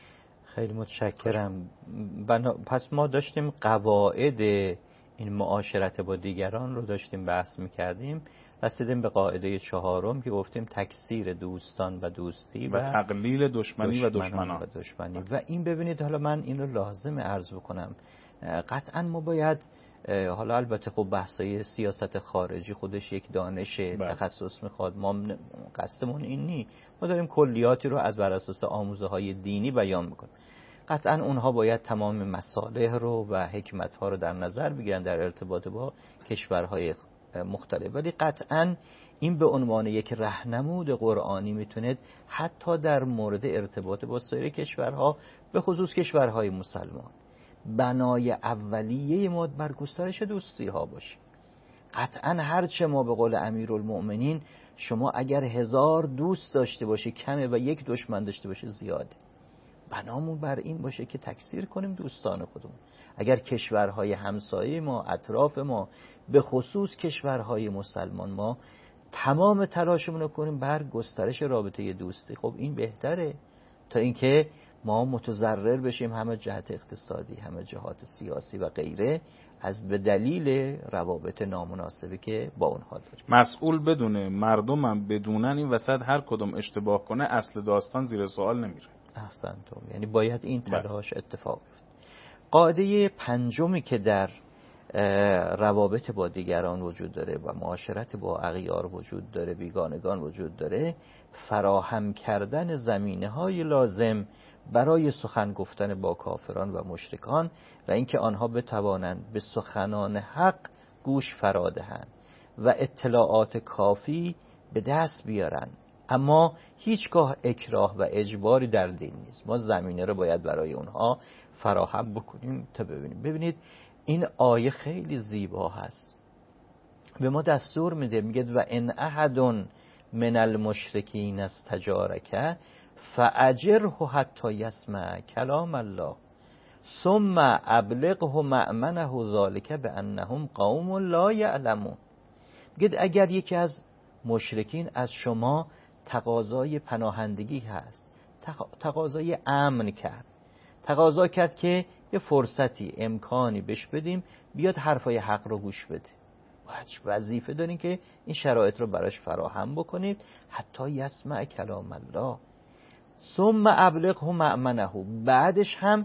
خیلی متشکرم. بنا... پس ما داشتیم قواعد این معاشرت با دیگران رو داشتیم بحث میکردیم، رسیدیم به قاعده چهارم که گفتیم تکثیر دوستان و دوستی و, و تقلیل دشمنی و دشمنان و دشمنی. و این ببینید، حالا من این رو لازم عرض بکنم، قطعا ما باید، حالا البته خب بحثای سیاست خارجی خودش یک دانش تخصص میخواد، ما قصدمون این نی، ما داریم کلیاتی رو از بر اساس آموزه های دینی بیان میکنیم. قطعا اونها باید تمام مصالح رو و حکمت ها رو در نظر بگیرن در ارتباط با کشورهای مختلف، ولی قطعا این به عنوان یک راهنمود قرآنی میتونه حتی در مورد ارتباط با سایر کشورها، به خصوص کشورهای مسلمان، بنای اولیه ما بر گسترش دوستی ها باشه. قطعا هرچه ما به قول امیرالمؤمنین، شما اگر هزار دوست داشته باشه کمه و یک دشمن داشته باشه زیاده. بنامون بر این باشه که تکثیر کنیم دوستان خودمون. اگر کشورهای همسایه ما، اطراف ما، به خصوص کشورهای مسلمان، ما تمام تلاشمون رو کنیم بر گسترش رابطه دوستی، خب این بهتره تا اینکه ما متضرر بشیم همه جهت اقتصادی، همه جهات سیاسی و غیره، از به دلیل روابط نامناسبی که با اونها داریم. مسئول بدونه، مردمم بدونن، این وسط هر کدوم اشتباه کنه اصل داستان زیر سوال نمیره. احسنتم. یعنی باید این تلاش اتفاق بیفته. قاعده پنجمی که در روابط با دیگران وجود داره و معاشرت با اغیار وجود داره، بیگانگان وجود داره، فراهم کردن زمینه‌های لازم برای سخن گفتن با کافران و مشرکان و اینکه آنها بتوانند به سخنان حق گوش فرا دهند و اطلاعات کافی به دست بیارن. اما هیچگاه اکراه و اجباری در دین نیست. ما زمینه رو باید برای اونها فراهم بکنیم تا ببینیم. ببینید این آیه خیلی زیبا هست، به ما دستور میده، میگه و ان احد من المشرکین استجارک فاجره حتی یسمع کلام الله ثم ابلغه مأمنه ذلک بانهم قوم لا یعلمون. میگه اگر یکی از مشرکین از شما تقاضای پناهندگی هست، تقاضای امن کرد، تقاضا کرد که یه فرصتی، امکانی بهش بدیم بیاد حرفای حق رو گوش بده، وظیفه دارین که این شرایط رو براش فراهم بکنید حتی یسمع کلام الله ثم ابلغه مأمنه. بعدش هم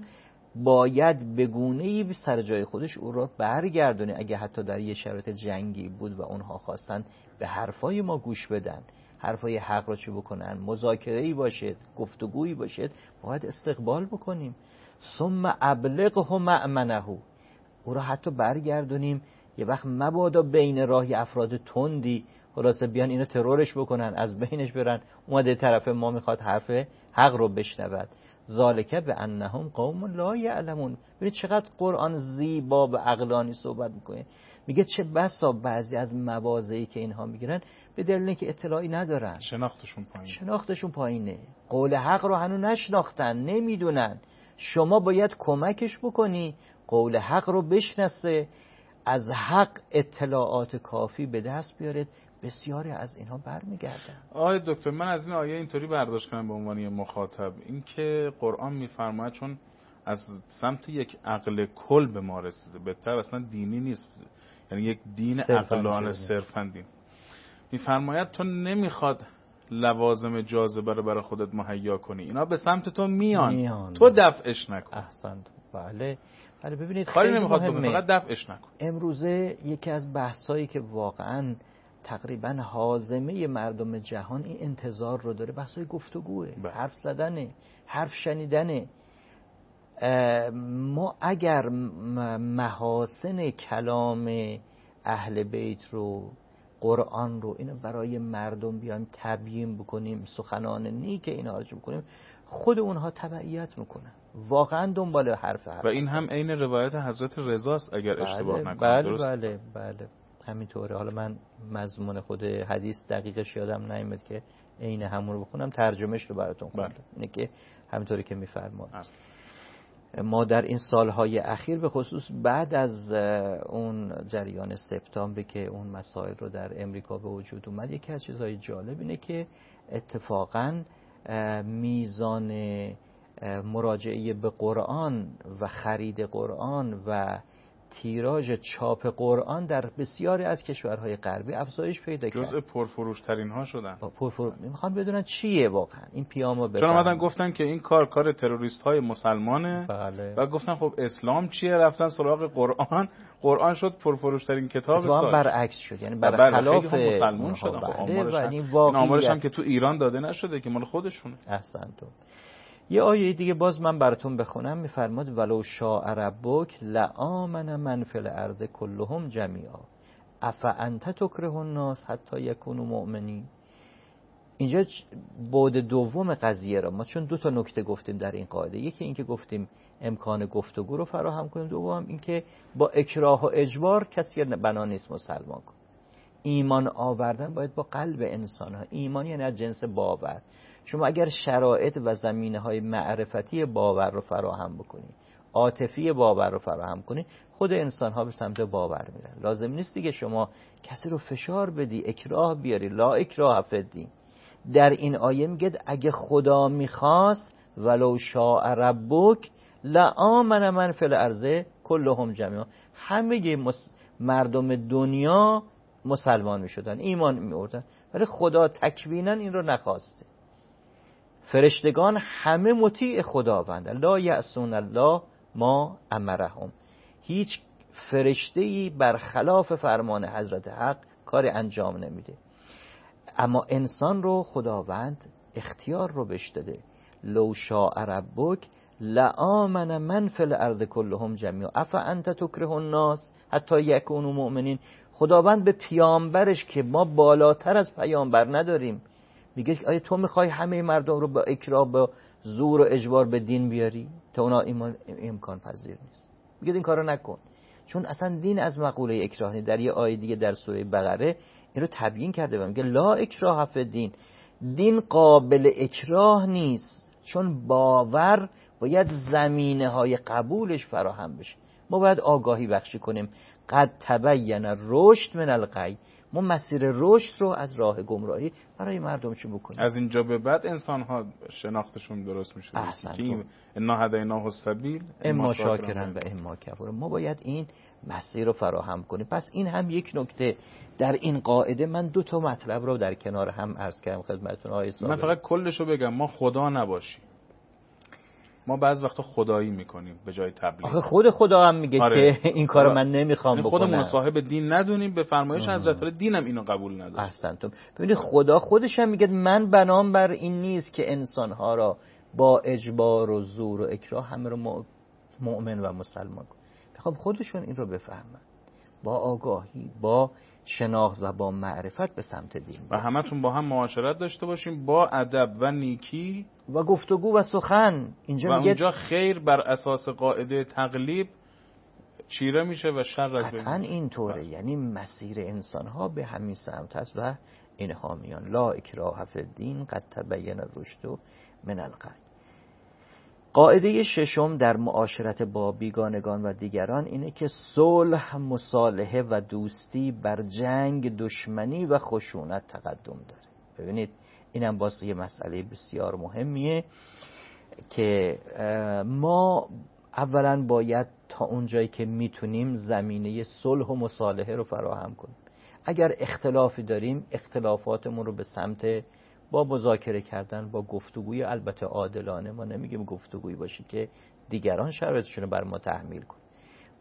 باید به گونه‌ای به سر جای خودش او رو برگردونه. اگه حتی در یه شرایط جنگی بود و اونها خواستن به حرفای ما گوش بدن، حرفای حق رو چی بکنن، مذاکره‌ای باشه، گفتگویی باشه، باید استقبال بکنیم. ثم ابلغه مأمنه، او رو حتی برگردونیم. یه وقت مبادا بین راهی افراد تندی خلاصه بیان اینو ترورش بکنن، از بینش برن، اومده طرف ما میخواد حرف حق رو بشنود. ذالک بانهم قوم لا یعلمون. ببینید چقدر قرآن زیبا و عقلانی صحبت میکنه. میگه چه بسا بعضی از مواضعی که اینها میگیرن به دلیل اینکه اطلاعی ندارن، شناختشون پایینه شناختشون پایینه قول حق رو هنوز نشناختن، نمیدونن. شما باید کمکش بکنی قول حق رو بشناسه، از حق اطلاعات کافی به دست بیارید. بسیاری از اینها برمیگردن. آقای دکتر، من از این آیه اینطوری برداشت کنم به عنوان مخاطب، این که قرآن میفرماید چون از سمت یک عقل کل به ما رسیده، بهتر اصلا دینی نیست، یعنی یک دین عقلانه صرفا دین، میفرماید تو نمیخواد لوازم جاذبه رو برای خودت مهیا کنی، اینا به سمت تو میان, میان. تو دفعش نکن. احسنت. بله بله. ببینید خیلی نمیخواد بکنی، فقط دفعش نکن. امروزه یکی از بحثایی که واقعا تقریبا هاضمه مردم جهان این انتظار رو داره، بحثای گفتگوه، حرف زدنه، حرف شنیدنه. ما اگر محاسن کلام اهل بیت رو، قرآن رو، اینو برای مردم بیایم تبیین بکنیم، سخنان نیک اینا رو بکنیم، خود اونها تبعیت میکنن، واقعا دنبال حرف حرف و این هم عین روایت حضرت رضاست اگر بله اشتباه نکنم. بله درست؟ بله بله همینطوره. حالا من مضمون خود حدیث دقیقش یادم نمیاد که عین همون رو بخونم، ترجمهش رو براتون خوندم. اینه که همینطوری که میفرماد ما در این سالهای اخیر به خصوص بعد از اون جریان سپتامبر که اون مسائل رو در امریکا به وجود اومد، یکی از چیزهای جالب اینه که اتفاقاً میزان مراجعه به قرآن و خرید قرآن و تیراژ چاپ قرآن در بسیاری از کشورهای غربی افزایش پیدا کرد. جزء پرفروش ترین ها شدن. پرفروش میخوان بدونن چیه واقعا این پیامو بفهمن. چون اومدن گفتن که این کار کار تروریست های مسلمانه. بله. و گفتن خب اسلام چیه، رفتن سراغ قرآن، قرآن شد پرفروش ترین کتاب سال. اتفاقا برعکس شد، یعنی برخلاف مسلمان شدن. بله خب این آمارش هم که تو ایران داده نشده که مال خودشونه. احسنتون. یه آیه دیگه باز من براتون بخونم، میفرماد ولو شاء ربک لآمن من فی الارض کلهم جمیعا افانت تکره الناس حتی یکونوا مؤمنین. اینجا بعد دوم قضیه را ما چون دو تا نکته گفتیم در این قاعده، یکی این که گفتیم امکان گفتگو رو فراهم کنیم، دوم این که با اکراه و اجبار کسی بنا نیست مسلمان کن. ایمان آوردن باید با قلب انسان ها. ایمان یعنی از جنس باور. شما اگر شرایط و زمینه های معرفتی باور رو فراهم بکنی، عاطفی باور رو فراهم کنی، خود انسان ها به سمت باور میرن. لازم نیست دیگه شما کسی رو فشار بدی، اکراه بیاری. لا اکراه فی الدین. در این آیه میگه اگه خدا میخواست ولو شاء ربک لآمن من فی الارض کلهم جمیعا، همه مردم دنیا مسلمان میشدن، ایمان میوردن، ولی خدا تکوینا این رو نخواسته. فرشتگان همه مطیع خداوندن، لا یعصون الله ما امرهم. هیچ فرشته‌ای برخلاف فرمان حضرت حق کار انجام نمیده. اما انسان رو خداوند اختیار رو بهش داده. لو شاء ربک لآمن من فی الارض کلهم جمیعا افانت تکره الناس حتی یکونوا مؤمنین. خداوند به پیامبرش که ما بالاتر از پیامبر نداریم میگه آیا تو میخوای همه مردم رو با اکراه با زور و اجبار به دین بیاری؟ تا اونا ایمان امکان پذیر نیست. میگه این کارو نکن، چون اصلا دین از مقوله اکراه نیست. در یه آیه دیگه در سوره بقره این رو تبیین کرده و میگه لا اکراه فی الدین. دین قابل اکراه نیست، چون باور باید زمینه های قبولش فراهم بشه. ما باید آگاهی بخشی کنیم. قد تبین الرشد من الغی. ما مسیر رشد رو از راه گمراهی برای مردم چه بکنیم. از اینجا به بعد انسان ها شناختشون درست میشه که انا هدیناه السبیل اما شاکرا و اما کفورا. ما باید این مسیر رو فراهم کنیم. پس این هم یک نکته در این قاعده. من دو تا مطلب رو در کنار هم عرض کردم خدمتتون آقای صابری. من فقط کلش رو بگم، ما خدا نباشیم. ما بعض وقتا خدایی میکنیم به جای تبلیغ. آخه خود خدا هم میگه آره. که این کارو من نمیخوام بکنم. خودمون صاحب دین ندونیم، به فرمایش حضرت علی دینم اینو قبول نداره. احسنتم. ببینید خدا خودش هم میگه من بنام بر این نیست که انسانها را با اجبار و زور و اکراه همه رو مؤمن و مسلمان کنم. میخوام خودشون این رو بفهمن، با آگاهی، با شناخت و با معرفت به سمت دین و همتون با هم معاشرت داشته باشیم با ادب و نیکی و گفتگو و سخن. اینجا و میگه اونجا خیر بر اساس قاعده تقلیب چیره میشه و شر از بین. قطعا اینطوره. یعنی مسیر انسان ها به همین سمت است و اینها میان. لا اکراه فی الدین قد تبین الرشد من الغی. قاعده ششم در معاشرت با بیگانگان و دیگران اینه که صلح، مصالحه و دوستی بر جنگ، دشمنی و خشونت تقدم داره. ببینید اینم باز یه مسئله بسیار مهمیه که ما اولا باید تا اونجایی که میتونیم زمینه صلح و مصالحه رو فراهم کنیم. اگر اختلافی داریم اختلافاتمون رو به سمت با مذاکره کردن، با گفتگوی البته عادلانه، ما نمیگیم گفتگویی باشه که دیگران شرایطشون رو بر ما تحمیل کنن،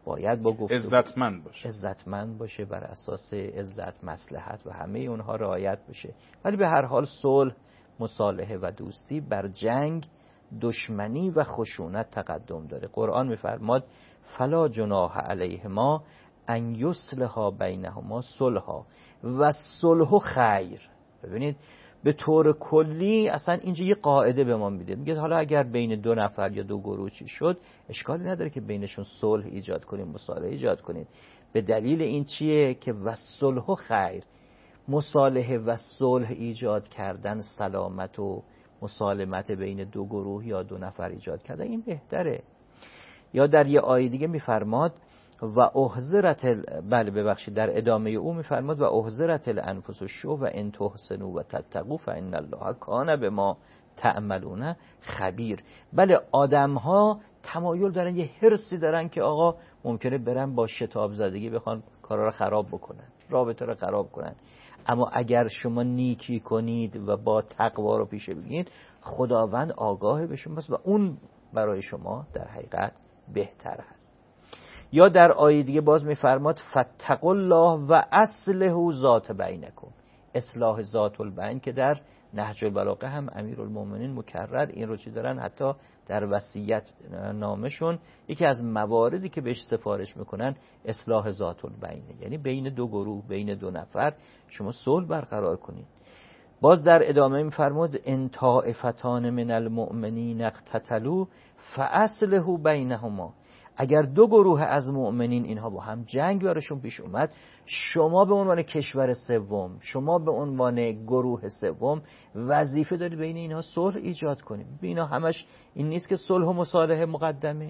باید با گفتگو عزتمند باشه عزتمند باشه، بر اساس عزت، مصلحت و همه اونها رعایت بشه. ولی به هر حال صلح، مصالحه و دوستی بر جنگ، دشمنی و خشونت تقدم داره. قرآن میفرماد فلا جناح علیهما ان یصلحا بینهما صلحا و صلح خیر. ببینید به طور کلی اصلا اینجا یه قاعده به ما میده، میگه حالا اگر بین دو نفر یا دو گروه چی شد، اشکالی نداره که بینشون صلح ایجاد کنیم، مصالحه ایجاد کنیم. به دلیل این چیه که و صلح خیر، مصالحه و صلح ایجاد کردن، سلامت و مسالمت بین دو گروه یا دو نفر ایجاد کردن، این بهتره. یا در یه آیه دیگه میفرماد و احذرت ال... بله ببخشید در ادامه او میفرماد و احذرت الانفس الشح و ان تحسنوا و تتقوا فان الله کان بما تعملون خبیر. بله آدم ها تمایل دارن، یه حرصی دارن که آقا ممکنه برن با شتاب زدگی بخوان کارا رو خراب بکنن، رابطه رو خراب کنن. اما اگر شما نیکی کنید و با تقوا رو پیش بگیرید، خداوند آگاه به شماست و اون برای شما در حقیقت بهتر هست. یا در آیه دیگه باز میفرماد فاتقوا الله و اصلحوا ذات بینکم، اصلاح ذات البین که در نهج البلاغه هم امیرالمومنین مکرر این رو چی دارن، حتی در وصیت نامشون یکی از مواردی که بهش سفارش میکنن اصلاح ذات البینه، یعنی بین دو گروه، بین دو نفر شما صلح برقرار کنید. باز در ادامه میفرمود ان طائفتان من المؤمنین اقتتلوا فاصلحوا بینهما، اگر دو گروه از مؤمنین اینها با هم جنگ براشون پیش اومد، شما به عنوان کشور سوم، شما به عنوان گروه سوم وظیفه دارید بین اینها صلح ایجاد کنید. اینا همش این نیست که صلح و مصالحه مقدمه.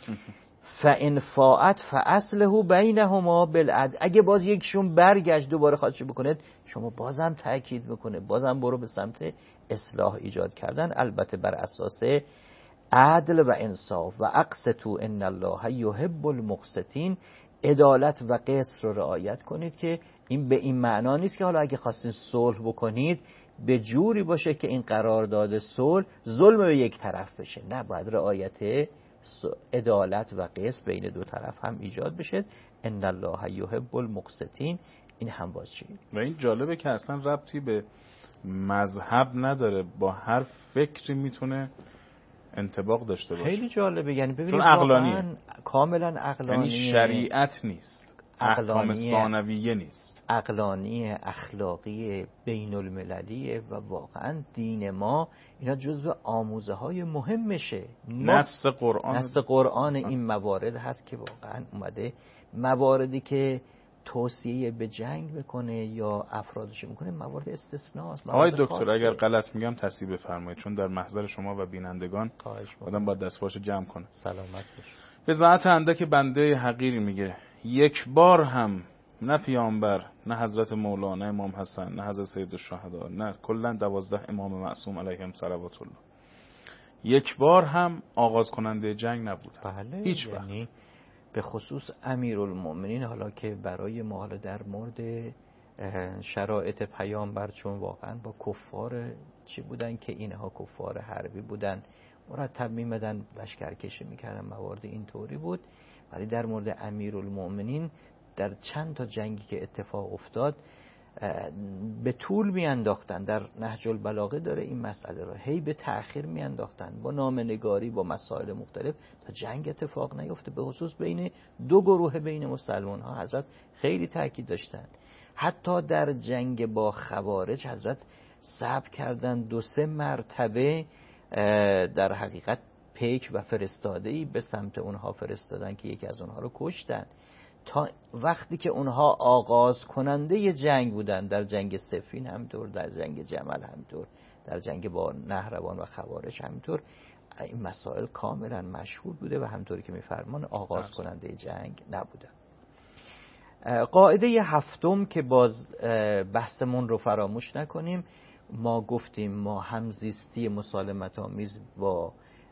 فان فاءت فاصلحوا بینهما بالعدل، اگه باز یکشون برگشت دوباره خواهش بکنه، شما بازم تاکید میکنه، بازم برو به سمت اصلاح ایجاد کردن، البته بر اساس عدل و انصاف. و اقسطوا ان الله یحب المقسطین، عدالت و قسط رو رعایت کنید که این به این معنا نیست که حالا اگه خواستین صلح بکنید به جوری باشه که این قرارداد صلح ظلم به یک طرف بشه، نه، باید رعایت عدالت و قسط بین دو طرف هم ایجاد بشه. ان الله یحب المقسطین، این هم باز چی؟ و این جالبه که اصلا ربطی به مذهب نداره، با هر فکری میتونه انطباق داشته باشه. خیلی جالبه، یعنی ببینید چون عقلانیه، کاملا عقلانیه، یعنی شریعت نیست، احکام ثانویه نیست، عقلانی، اخلاقی، بین المللیه و واقعا دین ما اینا جزو آموزه های مهمشه. نص قرآن نص قرآن این موارد هست که واقعا اومده، مواردی که توصیه به جنگ بکنه یا افرادش میکنه موارد استثناست. آقای دکتر اگر غلط میگم تصحیح بفرمایید، چون در محضر شما و بینندگان آدم باید دستفاش جمع کنه. سلامت باشه. به ذات اندک بنده حقیری میگه یک بار هم نه پیامبر، نه حضرت مولانا، نه امام حسن، نه حضرت سید الشهدا، نه کلا دوازده امام معصوم علیهم صلوات الله یک بار هم آغاز کننده جنگ نبود. بله، هیچ یعنی وقت. به خصوص امیرالمومنین، حالا که برای ما حالا در مورد شرایط پیامبر، چون واقعا با کفار چی بودن که اینها کفار حربی بودن، مرتب میمدن لشکرکشی میکردن، موارد اینطوری بود. ولی در مورد امیرالمومنین در چند تا جنگی که اتفاق افتاد به طول میانداختن، در نهج البلاغه داره این مسئله رو، هی به تأخیر میانداختن با نامنگاری، با مسائل مختلف تا جنگ اتفاق نیفته. به خصوص بین دو گروه بین مسلمان ها حضرت خیلی تاکید داشتن. حتی در جنگ با خوارج حضرت صبر کردن، دو سه مرتبه در حقیقت پیک و فرستاده‌ای به سمت اونها فرستادن که یکی از اونها رو کشتن، تا وقتی که اونها آغاز کننده ی جنگ بودن. در جنگ صفین همینطور، در جنگ جمل همینطور، در جنگ با نهروان و خوارج همینطور، این مسائل کاملا مشهور بوده و همطوری که میفرمان آغاز کننده جنگ نبودن. قاعده هفتم که باز بحثمون رو فراموش نکنیم، ما گفتیم ما همزیستی مسالمت آمیز با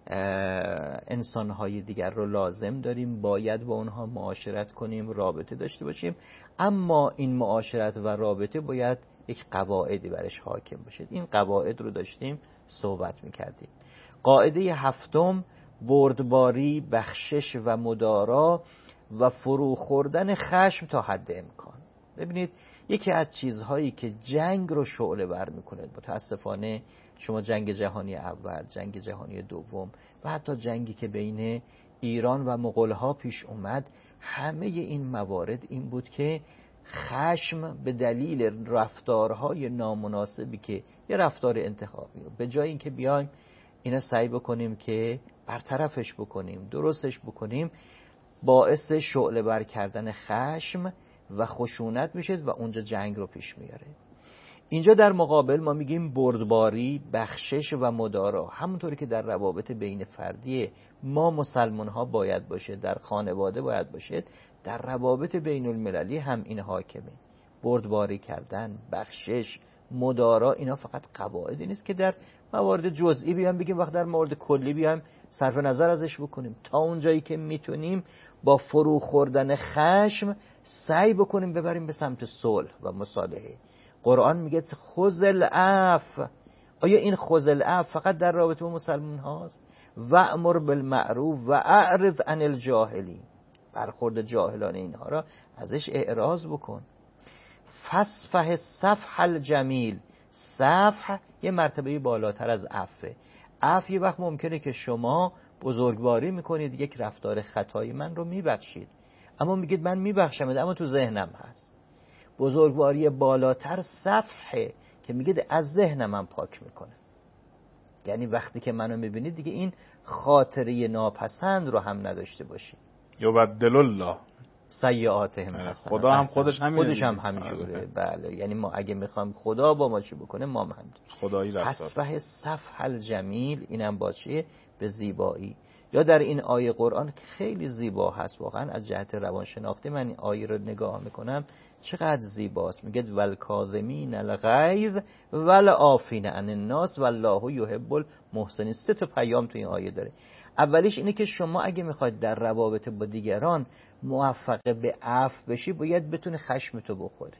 انسانهای دیگر رو لازم داریم، باید با اونها معاشرت کنیم، رابطه داشته باشیم، اما این معاشرت و رابطه باید یک قواعدی برش حاکم باشه. این قواعد رو داشتیم صحبت میکردیم. قاعده هفتم، بردباری، بخشش و مدارا و فرو خوردن خشم تا حد امکان. ببینید یکی از چیزهایی که جنگ رو شعله ور میکنه، متاسفانه شما جنگ جهانی اول، جنگ جهانی دوم و حتی جنگی که بین ایران و مغول‌ها پیش اومد، همه این موارد این بود که خشم به دلیل رفتارهای نامناسبی که یه رفتار انتخابی رو به جای اینکه بیایم اینا سعی بکنیم که برطرفش بکنیم، درستش بکنیم، باعث شعله بر کردن خشم و خشونت میشه و اونجا جنگ رو پیش میاره. اینجا در مقابل ما میگیم بردباری، بخشش و مدارا، همونطوری که در روابط بین فردی ما مسلمان ها باید باشه، در خانواده باید باشه، در روابط بین المللی هم این حاکمه. بردباری کردن، بخشش، مدارا، اینا فقط قواعدی نیست که در موارد جزئی بیان بگیم، وقت در مورد کلی بیان صرف نظر ازش بکنیم. تا اونجایی که میتونیم با فرو خوردن خشم سعی بکنیم ببریم به سمت صلح و مصالحه. قرآن میگه خذ العفو. آیا این خذ العفو فقط در رابطه با مسلمان هاست؟ و امر بالمعروف و اعرض عن الجاهلین. برخورد جاهلان اینها را ازش اعراض بکن. فصفح صفح الجمیل. صفح یه مرتبه بالاتر از عفو. عفو یه وقت ممکنه که شما بزرگواری میکنید، یک رفتار خطایی من رو میبخشید، اما میگید من میبخشم اما تو ذهنم هست. بزرگواری بالاتر صفحه که میگید از ذهنم من پاک میکنه، یعنی وقتی که منو میبینید دیگه این خاطره ناپسند رو هم نداشته باشید. یبدل الله سیئاتهم حسنات. خدا هم خودش همینه، خودش هم همینجوره. بله، یعنی ما اگه میخوایم خدا با ما چی بکنه ما هم همینجوره. خدایی رفتار. فصفح صفح الجمیل، اینم باشه به زیبایی. یا در این آیه قرآن که خیلی زیبا هست واقعا از جهت روانشناختی، من این آیه رو نگاه میکنم چقدر زیباست. میگه والکاظمین الغیظ والعافین عن الناس والله یحب المحسنین. سه تا پیام تو این آیه داره. اولیش اینه که شما اگه میخواید در روابط با دیگران موفق به عفو بشی، باید بتونی خشمتو بخوری،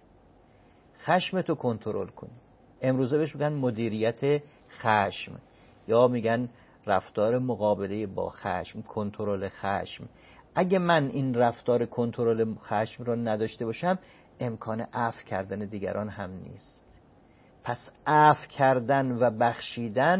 خشمتو کنترل کنی. امروزه بهش میگن مدیریت خشم، یا میگن رفتار مقابله با خشم، کنترل خشم. اگه من این رفتار کنترل خشم رو نداشته باشم، امکان عفو کردن دیگران هم نیست. پس عفو کردن و بخشیدن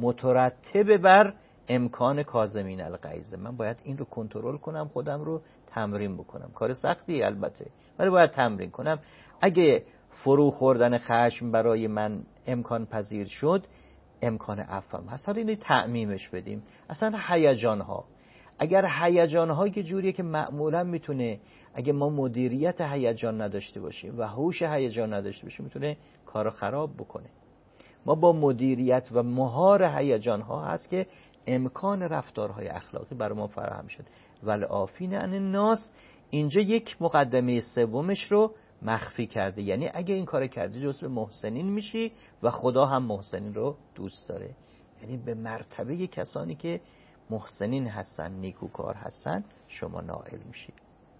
مترتب بر امکان کاظمین الغیظ. من باید این رو کنترل کنم، خودم رو تمرین بکنم. کار سختی البته، ولی باید تمرین کنم. اگه فرو خوردن خشم برای من امکان پذیر شد، امکان عفو هم هست. حالا اینو تعمیمش بدیم. اصلا هیجان ها، اگر هیجان ها یه جوریه که معمولا میتونه، اگه ما مدیریت هیجان نداشته باشیم و هوش هیجان نداشته باشیم، میتونه کارو خراب بکنه. ما با مدیریت و مهار هیجان ها هست که امکان رفتارهای اخلاقی برای ما فراهم شد. والعافین عن الناس اینجا یک مقدمه سومش رو مخفی کرده، یعنی اگه این کار کردی جزو محسنین میشی و خدا هم محسنین رو دوست داره. یعنی به مرتبه کسانی که محسنین هستن، نیکوکار هستن، شما نائل میشی.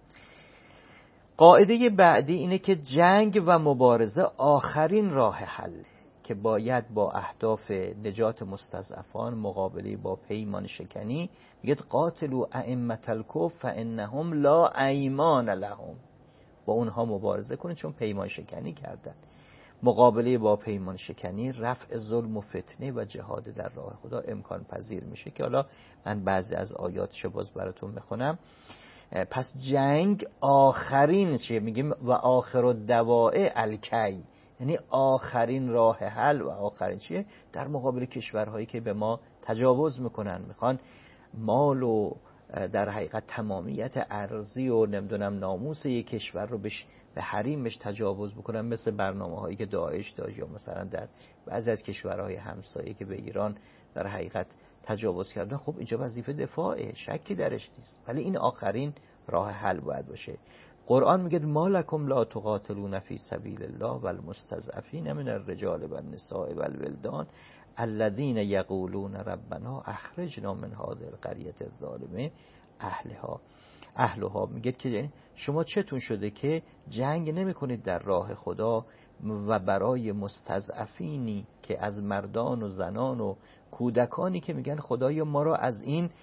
قاعده بعدی اینه که جنگ و مبارزه آخرین راه حل که باید با اهداف نجات مستضعفان مقابله با پیمان شکنی. میگه قاتلوا ائمة الکفر فانهم لا ایمان لهم. با اونها مبارزه کنید چون پیمان شکنی کردن. مقابله با پیمان شکنی رفع ظلم و فتنه و جهاد در راه خدا امکان پذیر میشه که حالا من بعضی از آیاتشو باز براتون میخونم. پس جنگ آخرین چیه؟ میگیم و آخر الدواء الکی، یعنی آخرین راه حل و آخرین چیه؟ در مقابل کشورهایی که به ما تجاوز میکنن، میخوان مال و در حقیقت تمامیت ارضی و نمیدونم ناموس یک کشور رو بش به حریمش تجاوز بکنن، مثل برنامه هایی که داعش داشت، یا مثلا در بعضی از کشورهای همسایه که به ایران در حقیقت تجاوز کردن. خب اینجا وظیفه دفاعه، شکی درش نیست، ولی این آخرین راه حل باید باشه. قرآن میگه ما لکم لا تقاتلون فی سبیل الله والمستضعفین من الرجال والنساء والولدان الذين یقولون ربنا اخرجنا من هذه القرية الظالمه اهلها اهلها. میگه که شما چتون شده که جنگ نمی کنید در راه خدا و برای مستضعفینی که از مردان و زنان و کودکانی که میگن خدایا ما را از این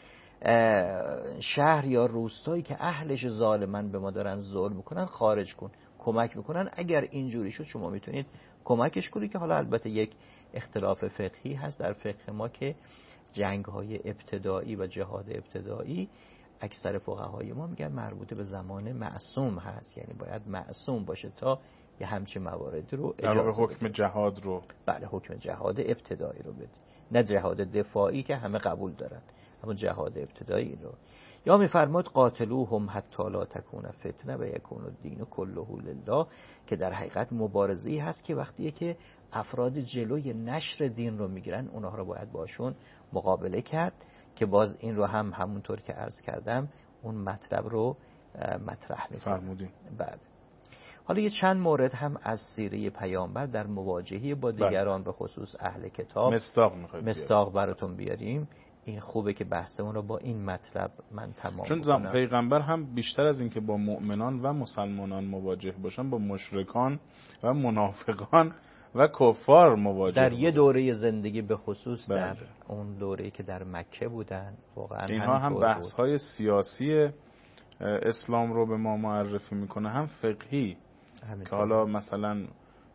شهر یا روستایی که اهلش ظالمن به ما دارن ظلم میکنن خارج کن، کمک میکنن. اگر اینجوری شد شما میتونید کمکش کنید، که حالا البته یک اختلاف فقهی هست در فقه ما که جنگ های ابتدایی و جهاد ابتدایی اکثر فقهای ما میگن مربوط به زمان معصوم هست، یعنی باید معصوم باشه تا یه همچین موارد رو اجازه در واقع حکم جهاد رو، بله حکم جهاد ابتدایی رو بده، نه جهاد دفاعی که همه قبول دارن، اما جهاد ابتدایی رو. یا میفرماد قاتلوهم حتی لا تکون فتنه و یکون الدین کله لله، که در حقیقت مبارزه‌ای هست که وقتیه که افراد جلوی نشر دین رو میگیرن، اونها رو باید باشون مقابله کرد، که باز این رو هم همونطور که عرض کردم اون مطلب رو مطرح می‌فرمودیم. بله. حالا یه چند مورد هم از سیره پیامبر در مواجهه با دیگران به خصوص اهل کتاب مصداق می‌خواید مصداق براتون بیاریم. این خوبه که بحثمون رو با این مطلب من تمام چون بکنم. پیغمبر هم بیشتر از این که با مؤمنان و مسلمانان مواجه باشن، با مشرکان و منافقان و کفار مواجه در یه بودن. دوره زندگی به خصوص بله. در اون دوره‌ای که در مکه بودن واقعا اینها هم بحث‌های سیاسی اسلام رو به ما معرفی میکنه، هم فقهی، که حالا مثلا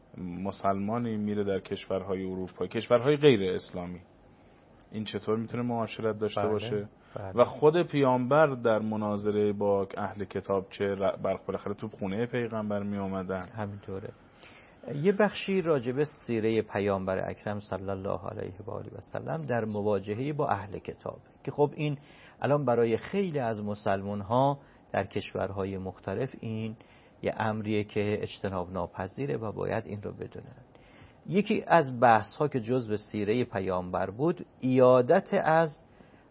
مسلمانی میره در کشورهای اروپایی، کشورهای غیر اسلامی، این چطور میتونه معاشرت داشته بله. باشه بله. و خود پیامبر در مناظره با اهل کتاب چه بالاخره تو خونه پیغمبر می اومدن. همینطوره. یه بخشی راجب سیره پیامبر اکرم صلی الله علیه و آله و سلم در مواجهه با اهل کتاب، که خب این الان برای خیلی از مسلمان ها در کشورهای مختلف این یه امریه که اجتناب ناپذیره و باید این رو بدونن. یکی از بحث ها که جزء سیره پیامبر بود ایادت از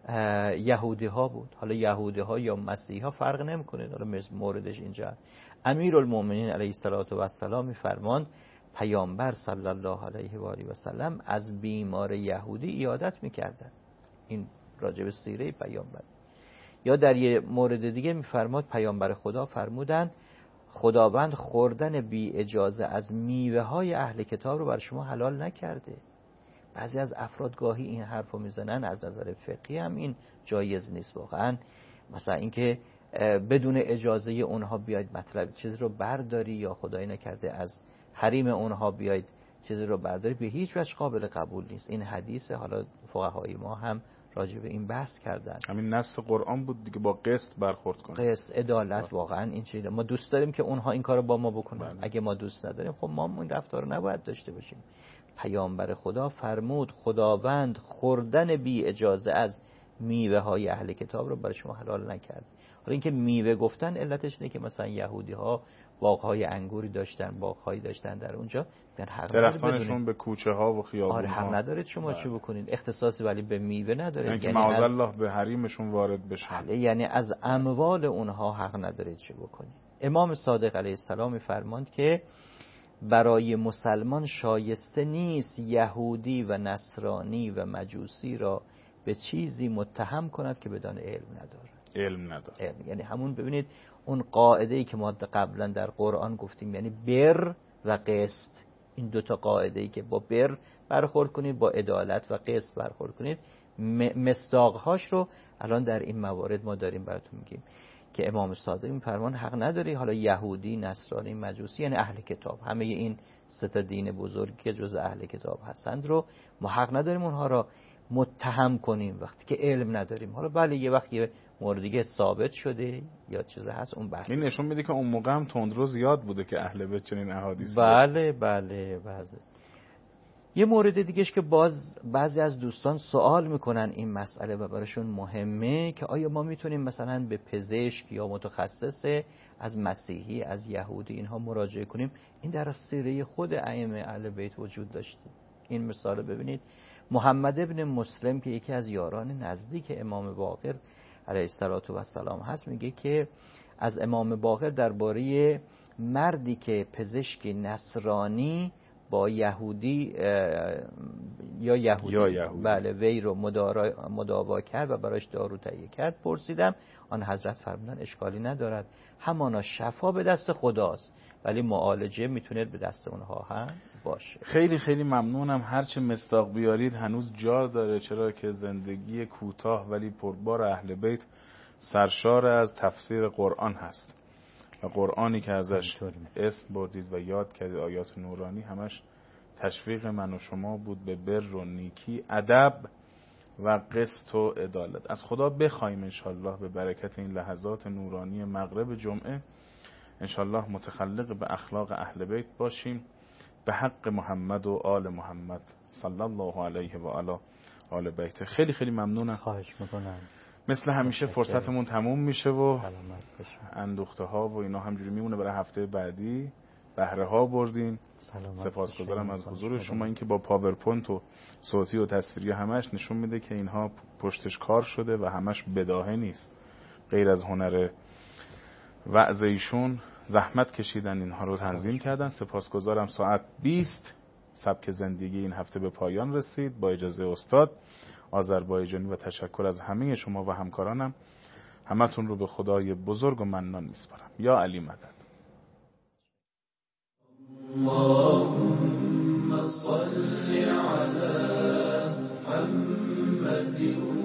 یهودی ها بود. حالا یهودی ها یا مسیحی ها فرق نمیکنه، حالا موردش اینجا امیرالمومنین علیه السلام میفرماند پیامبر صلی الله علیه و آله و سلم از بیمار یهودی ایادت میکردن. این راجع به سیره پیامبر. یا در یه مورد دیگه میفرماد پیامبر خدا فرمودن خداوند خوردن بی اجازه از میوه های اهل کتاب رو برای شما حلال نکرده. بعضی از افراد گاهی این حرف رو میزنن، از نظر فقهی هم این جایز نیست واقعا. مثلا اینکه بدون اجازه اونها بیاید مطلب چیزی رو برداری، یا خدایی نکرده از حریم اونها بیاید چیزی رو برداری، به هیچ وجه قابل قبول نیست. این حدیث، حالا فقهای ما هم راجع به این بحث کردن. همین نص قرآن بود دیگه، با قسط برخورد کنیم. قسط، عدالت، واقعا این چیزا ما دوست داریم که اونها این کارو با ما بکنن. بله. اگه ما دوست نداریم خب ما اون رفتار رو نباید داشته باشیم. پیامبر خدا فرمود خداوند خوردن بی اجازه از میوه های اهل کتاب رو برای شما حلال نکرد. حالا اینکه میوه گفتن علتش اینه که مثلا یهودی ها باغ‌های انگوری داشتن، باغ‌هایی داشتن در اونجا، در حق درختانشون به کوچه ها و خیابون ها. آره حق ندارید شما چی بکنید، اختصاصی ولی به میوه نداره، یعنی معاذ الله به حریمشون وارد بشن. بله، یعنی از اموال اونها حق ندارید چی بکنید. امام صادق علیه السلام می‌فرماند که برای مسلمان شایسته نیست یهودی و نصرانی و مجوسی را به چیزی متهم کند که بدان علم نداره. علم نداره. علم. یعنی همون ببینید اون قاعده‌ای که ما قبلا در قرآن گفتیم، یعنی بر و قسط، این دوتا قاعده‌ای که با بر برخورد کنید، با عدالت و قسط برخورد کنید، مصداق‌هاش رو الان در این موارد ما داریم براتون میگیم که امام صادق می‌فرمان حق نداری حالا یهودی، نصرانی، مجوسی، یعنی اهل کتاب، همه این سه تا دین بزرگی که جزء اهل کتاب هستند رو ما حق نداریم اونها را متهم کنیم وقتی که علم نداریم. حالا بله یه وقت یه مورد دیگه ثابت شده یا چیزی هست اون بحث. این نشون میده که اون موقع هم تندرو زیاد بوده که اهل بیت چنین احادیث. بله بله بله. یه مورد دیگهش که باز بعضی از دوستان سوال میکنن این مسئله و براشون مهمه که آیا ما میتونیم مثلا به پزشک یا متخصص از مسیحی، از یهودی اینها مراجعه کنیم؟ این در سیره خود ائمه اهل بیت وجود داشته. این مثال ببینید محمد ابن مسلم که یکی از یاران نزدیک امام باقر علیه السلام هست میگه که از امام باقر درباره مردی که پزشک نصرانی با یهودی یا یهودی, یا یهودی. بله وی رو مدارا مداوا کرد و براش دارو تهیه کرد. پرسیدم، آن حضرت فرمودن اشکالی ندارد، همانا شفا به دست خداست ولی معالجه میتونه به دست اونها هم باشه. خیلی خیلی ممنونم. هرچه مصداق بیارید هنوز جا داره، چرا که زندگی کوتاه ولی پربار اهل بیت سرشار از تفسیر قرآن هست و قرآنی که ازش اسم بردید و یاد کردید، آیات نورانی، همش تشویق من و شما بود به بر و نیکی، ادب و قسط و عدالت. از خدا بخوایم انشالله به برکت این لحظات نورانی مغرب جمعه انشالله متخلق به اخلاق اهل بیت باشیم، به حق محمد و آل محمد صلی الله علیه و آله آل بیت. خیلی خیلی ممنونم. خواهش میکنم. مثل همیشه فرصتمون تموم میشه و سلامت باشین. اندوخته ها و اینا همجوری میمونه برای هفته بعدی. بهره ها بردین. سپاسگزارم از حضور شما. اینکه با پاورپوینت و صوتی و تصویری همش نشون میده که اینها پشتش کار شده و همش بداهه نیست، غیر از هنر وعظ ایشون زحمت کشیدن اینها رو تنظیم کردن. سپاسگزارم. ساعت بیست سبک زندگی این هفته به پایان رسید. با اجازه استاد آذربایجانی و تشکر از همه شما و همکارانم، همتون رو به خدای بزرگ و منان میسپارم. یا علی مدد. اللهم صل على محمد